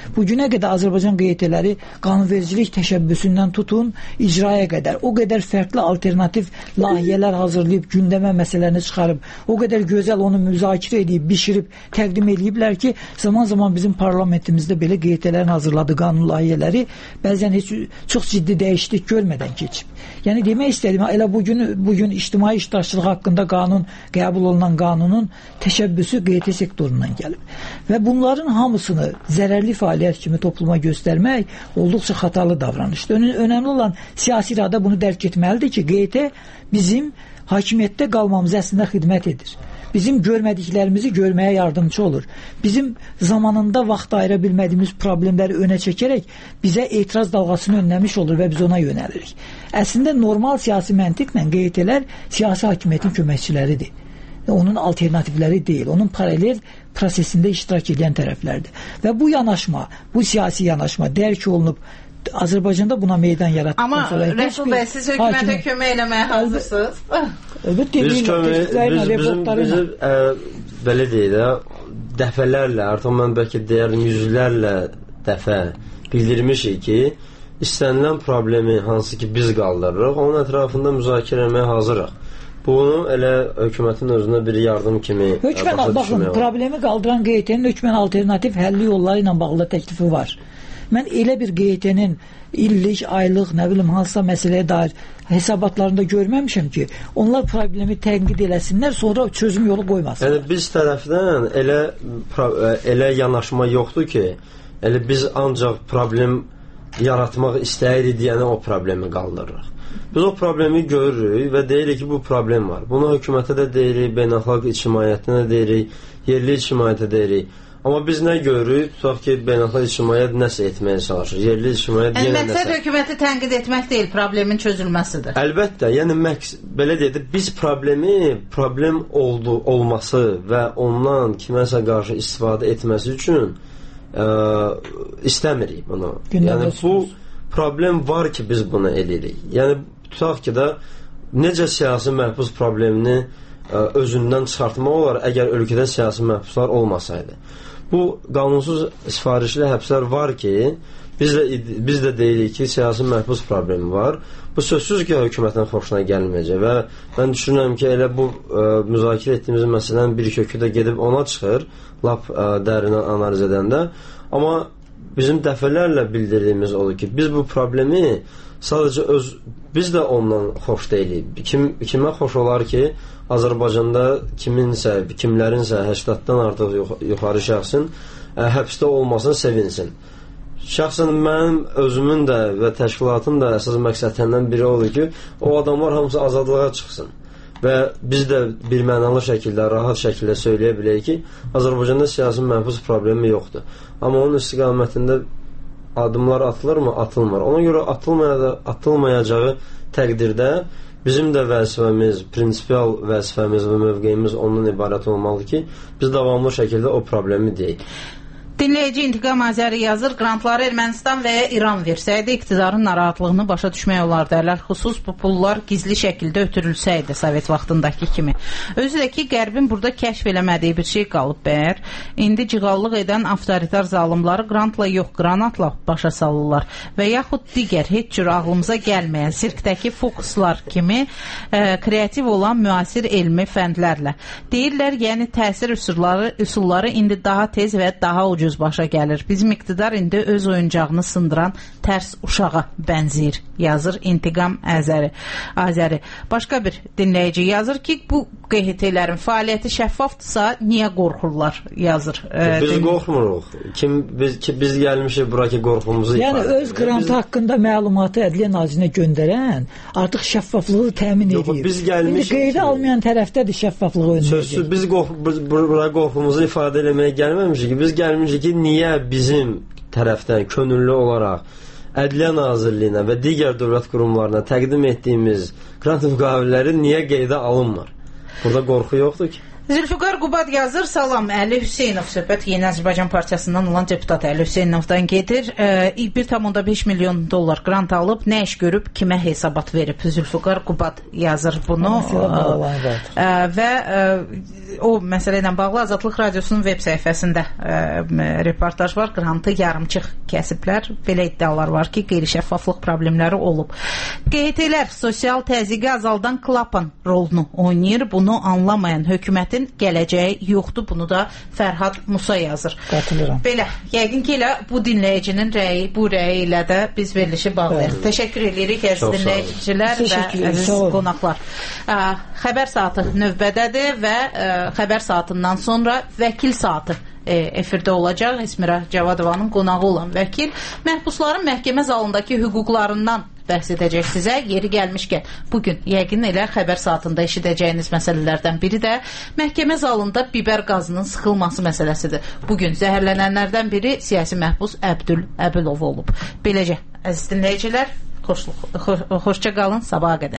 Bu günə qədər Azərbaycan Q Y T-ləri qanunvericilik təşəbbüsündən tutun icraya qədər o qədər fərqli alternativ layihələr hazırlayıb gündəmə məsələlərini çıxarıb, o qədər gözəl onu müzakirə edib, bişirib, təqdim ediblər ki, zaman-zaman bizim parlamentimizdə belə Q Y T-lərin hazırladığı qanun layihələri bəzən heç çox ciddi dəyişiklik görmədən keçib. Yəni demək istədim, elə bugün bugün ictimai iştirakçılıq haqqında qanun qəbul olunan qanunun təşəbbüsü Q Y T sektorundan gəlib. Və bunların hamısını zərərli fəaliyyət kimi topluma göstərmək olduqca xatalı davranışdır. Önəmli olan siyasi iradə bunu dərk etməlidir ki, Q Y T bizim hakimiyyətdə qalmamıza əslində xidmət edir. Bizim görmədiklərimizi görməyə yardımcı olur. Bizim zamanında vaxt ayıra bilmədiyimiz problemləri önə çəkərək bizə etiraz dalğasını önləmiş olur və biz ona yönəlirik. Əslində normal siyasi məntiqlə Q Y T-lər siyasi hakimiyyətin köməkçiləridir. Onun alternativləri deyil, onun paralel prosesində iştirak edən tərəflərdir. Və bu yanaşma, bu siyasi yanaşma dərk olunub Azərbaycanda buna meydan yaratdıqdan sonra... Amma Rəsul bəy, siz hökumətə kömək eləməyə hazırsınız? Biz kömək, bizim, bizim ə, belə deyil də, dəfələrlə, artıq mən bəlkə deyərim, yüzlərlə dəfə bildirmişik ki, istənilən problemi hansı ki biz qaldırırıq, onun ətrafında müzakirə etməyə hazırıq. Bunu elə hökumətin özünə bir yardım kimi hökmən, başa baxın, problemi qaldıran Q Y T-nin hökmən alternativ həlli yolları ilə bağlı təklifi var. Mən elə bir Q Y T-nin illik, aylıq, nə bilim, hansısa məsələyə dair hesabatlarında görməmişəm ki, onlar problemi tənqid eləsinlər, sonra çözüm yolu qoymasınlar. Yəni biz tərəfdən elə, elə yanaşma yoxdur ki, elə biz ancaq problem yaratmaq istəyirik deyəni o problemi qaldırırıq. Biz o problemi görürük və deyirik ki, bu problem var. Bunu hökumətə də deyirik, beynəlxalq ictimaiyyətinə də deyirik, yerli ictimaiyyətə deyirik. Amma biz nə görürük? Tutaq ki, beynəlxalq ictimaiyyət nəsə etməyə çalışır. Yerli ictimaiyyət yenə nəsə. Məqsəd hökuməti tənqid etmək deyil, problemin çözülməsidir. Əlbəttə, yəni məqs belə deyək, biz problemi, problem oldu, olması və ondan kiməsə qarşı istifadə etməsi üçün ə, istəmirik bunu. Yəni bu problem var ki, biz bunu edirik. Yəni tutaq ki də necə siyasi məhbus problemini ə, özündən çıxartmaq olar əgər ölkədə siyasi məhbuslar olmasaydı. Bu qanunsuz sifarişli həbslər var ki, biz də, biz də deyirik ki, siyasi məhbus problemi var. Bu sözsüz ki, hökumətin xoşuna gəlməyəcək və mən düşünürəm ki, elə bu ə, müzakirə etdiyimiz məsələnin bir kökü də gedib ona çıxır, lap ə, dərindən analiz edəndə. Amma bizim dəfələrlə bildirdiyimiz odur ki, biz bu problemi sadəcə öz, biz də ondan xoş deyilik. Kim, kimə xoş olar ki, Azərbaycanda kiminsə, kimlərinsə səksəndən artıq yux yuxarı şəxsin ə, həbsdə olmasını sevinsin. Şəxsən mənim özümün də və təşkilatın da əsas məqsədlərindən biri odur ki, o adamlar hamısı azadlığa çıxsın. Və biz də bir mənalı şəkildə, rahat şəkildə söyləyə biləyik ki, Azərbaycanda siyasi məhbus problemi yoxdur. Amma onun istiqamətində adımlar atılırmı? Atılmır. Ona görə atılmaya atılmayacağı təqdirdə bizim də vəzifəmiz, prinsipial vəzifəmiz və mövqeyimiz ondan ibarət olmalı ki, biz davamlı şəkildə o problemi deyik. Dinləyici İntiqam Azəri yazır, qrantları Ermənistan və ya İran versəydi, iqtidarın narahatlığını başa düşmək olar dərlər. Xüsus bu pullar gizli şəkildə ötürülsəydi Sovet vaxtındakı kimi. Özü də ki, Qərbin burada kəşf eləmədiyi bir şey qalıb bəyər. İndi cığallıq edən avtoritar zalımları qrantla yox, qranatla başa salırlar. Və yaxud digər heç cür ağlımıza gəlməyən sirkdəki fokuslar kimi e, kreativ olan müasir elmi fəndlərlə. Deyirlər, yəni təsir üsulları, üsulları indi daha tez və daha ucuz başa gəlir. Bizim iqtidar indi öz oyuncağını sındıran tərs uşağa bənzəyir, yazır İntiqam Azəri. Azəri. Başqa bir dinləyici yazır ki, bu Q Y T-lərin fəaliyyəti şəffafdırsa, niyə qorxurlar, yazır. E, biz qorxmuruq. Kim, biz, ki, biz gəlmişik bura ki, qorxumuzu yəni, ifadə. Yəni, öz qrantı biz... haqqında məlumatı Ədliyyə Nazirinə göndərən artıq şəffaflığı təmin Yox, edir. Biz gəlmişik. İndi qeydə almayan tərəfdədir şəffaflığı önləyəcək. Sözsüz, biz qorx bura qorxumuzu ifadə eləməyə gəlməmişik ki, biz gəlmişik ki, niyə bizim tərəfdən könüllü olaraq Ədliyyə Nazirliyinə və digər dövlət qurumlarına təqdim etdiyimiz qrant müqavilələri niyə qeydə alınmır? Burada qorxu yoxdur ki. Zülfüqar Qubad yazır, salam, Əli Hüseynov söhbət Yeni Azərbaycan Partiyasından olan deputat Əli Hüseynovdan gedir. E, bir tam beş milyon dollar grant alıb, nə iş görüb, kimə hesabat verib? Zülfüqar Qubad yazır bunu. E, və e, o məsələ ilə bağlı Azadlıq Radiosunun web səhifəsində e, reportaj var. Grantı yarımçıq kəsiblər. Belə iddialar var ki, qeyri-şəffaflıq problemləri olub. Q H T-lər sosial təzyiqi azaldan klapan rolunu oynayır. Bunu anlamayan hökumətin gələcəyi yoxdur. Bunu da Fərhad Musa yazır. Qatılıram. Belə, yəqin ki, elə bu dinləyicinin rəyi, bu rəyi ilə də biz verilişi bağlayırıq. Təşəkkür edirik əziz dinləyicilər və əziz qonaqlar. Ə, xəbər saatı növbədədir və ə, xəbər saatından sonra vəkil saatı e, efirdə olacaq. Esmira Cavadovanın qonağı olan vəkil məhbusların məhkəmə zalındakı hüquqlarından bəhs edəcək sizə. Yeri gəlmişkən, bugün yəqin elə xəbər saatında eşidəcəyiniz məsələlərdən biri də məhkəmə zalında biber qazının sıxılması məsələsidir. Bugün zəhərlənənlərdən biri siyasi məhbus Əbdül Əbülov olub. Beləcə, əziz dinləyicilər, xoşluq, xoş, xoşça qalın, sabaha qədər.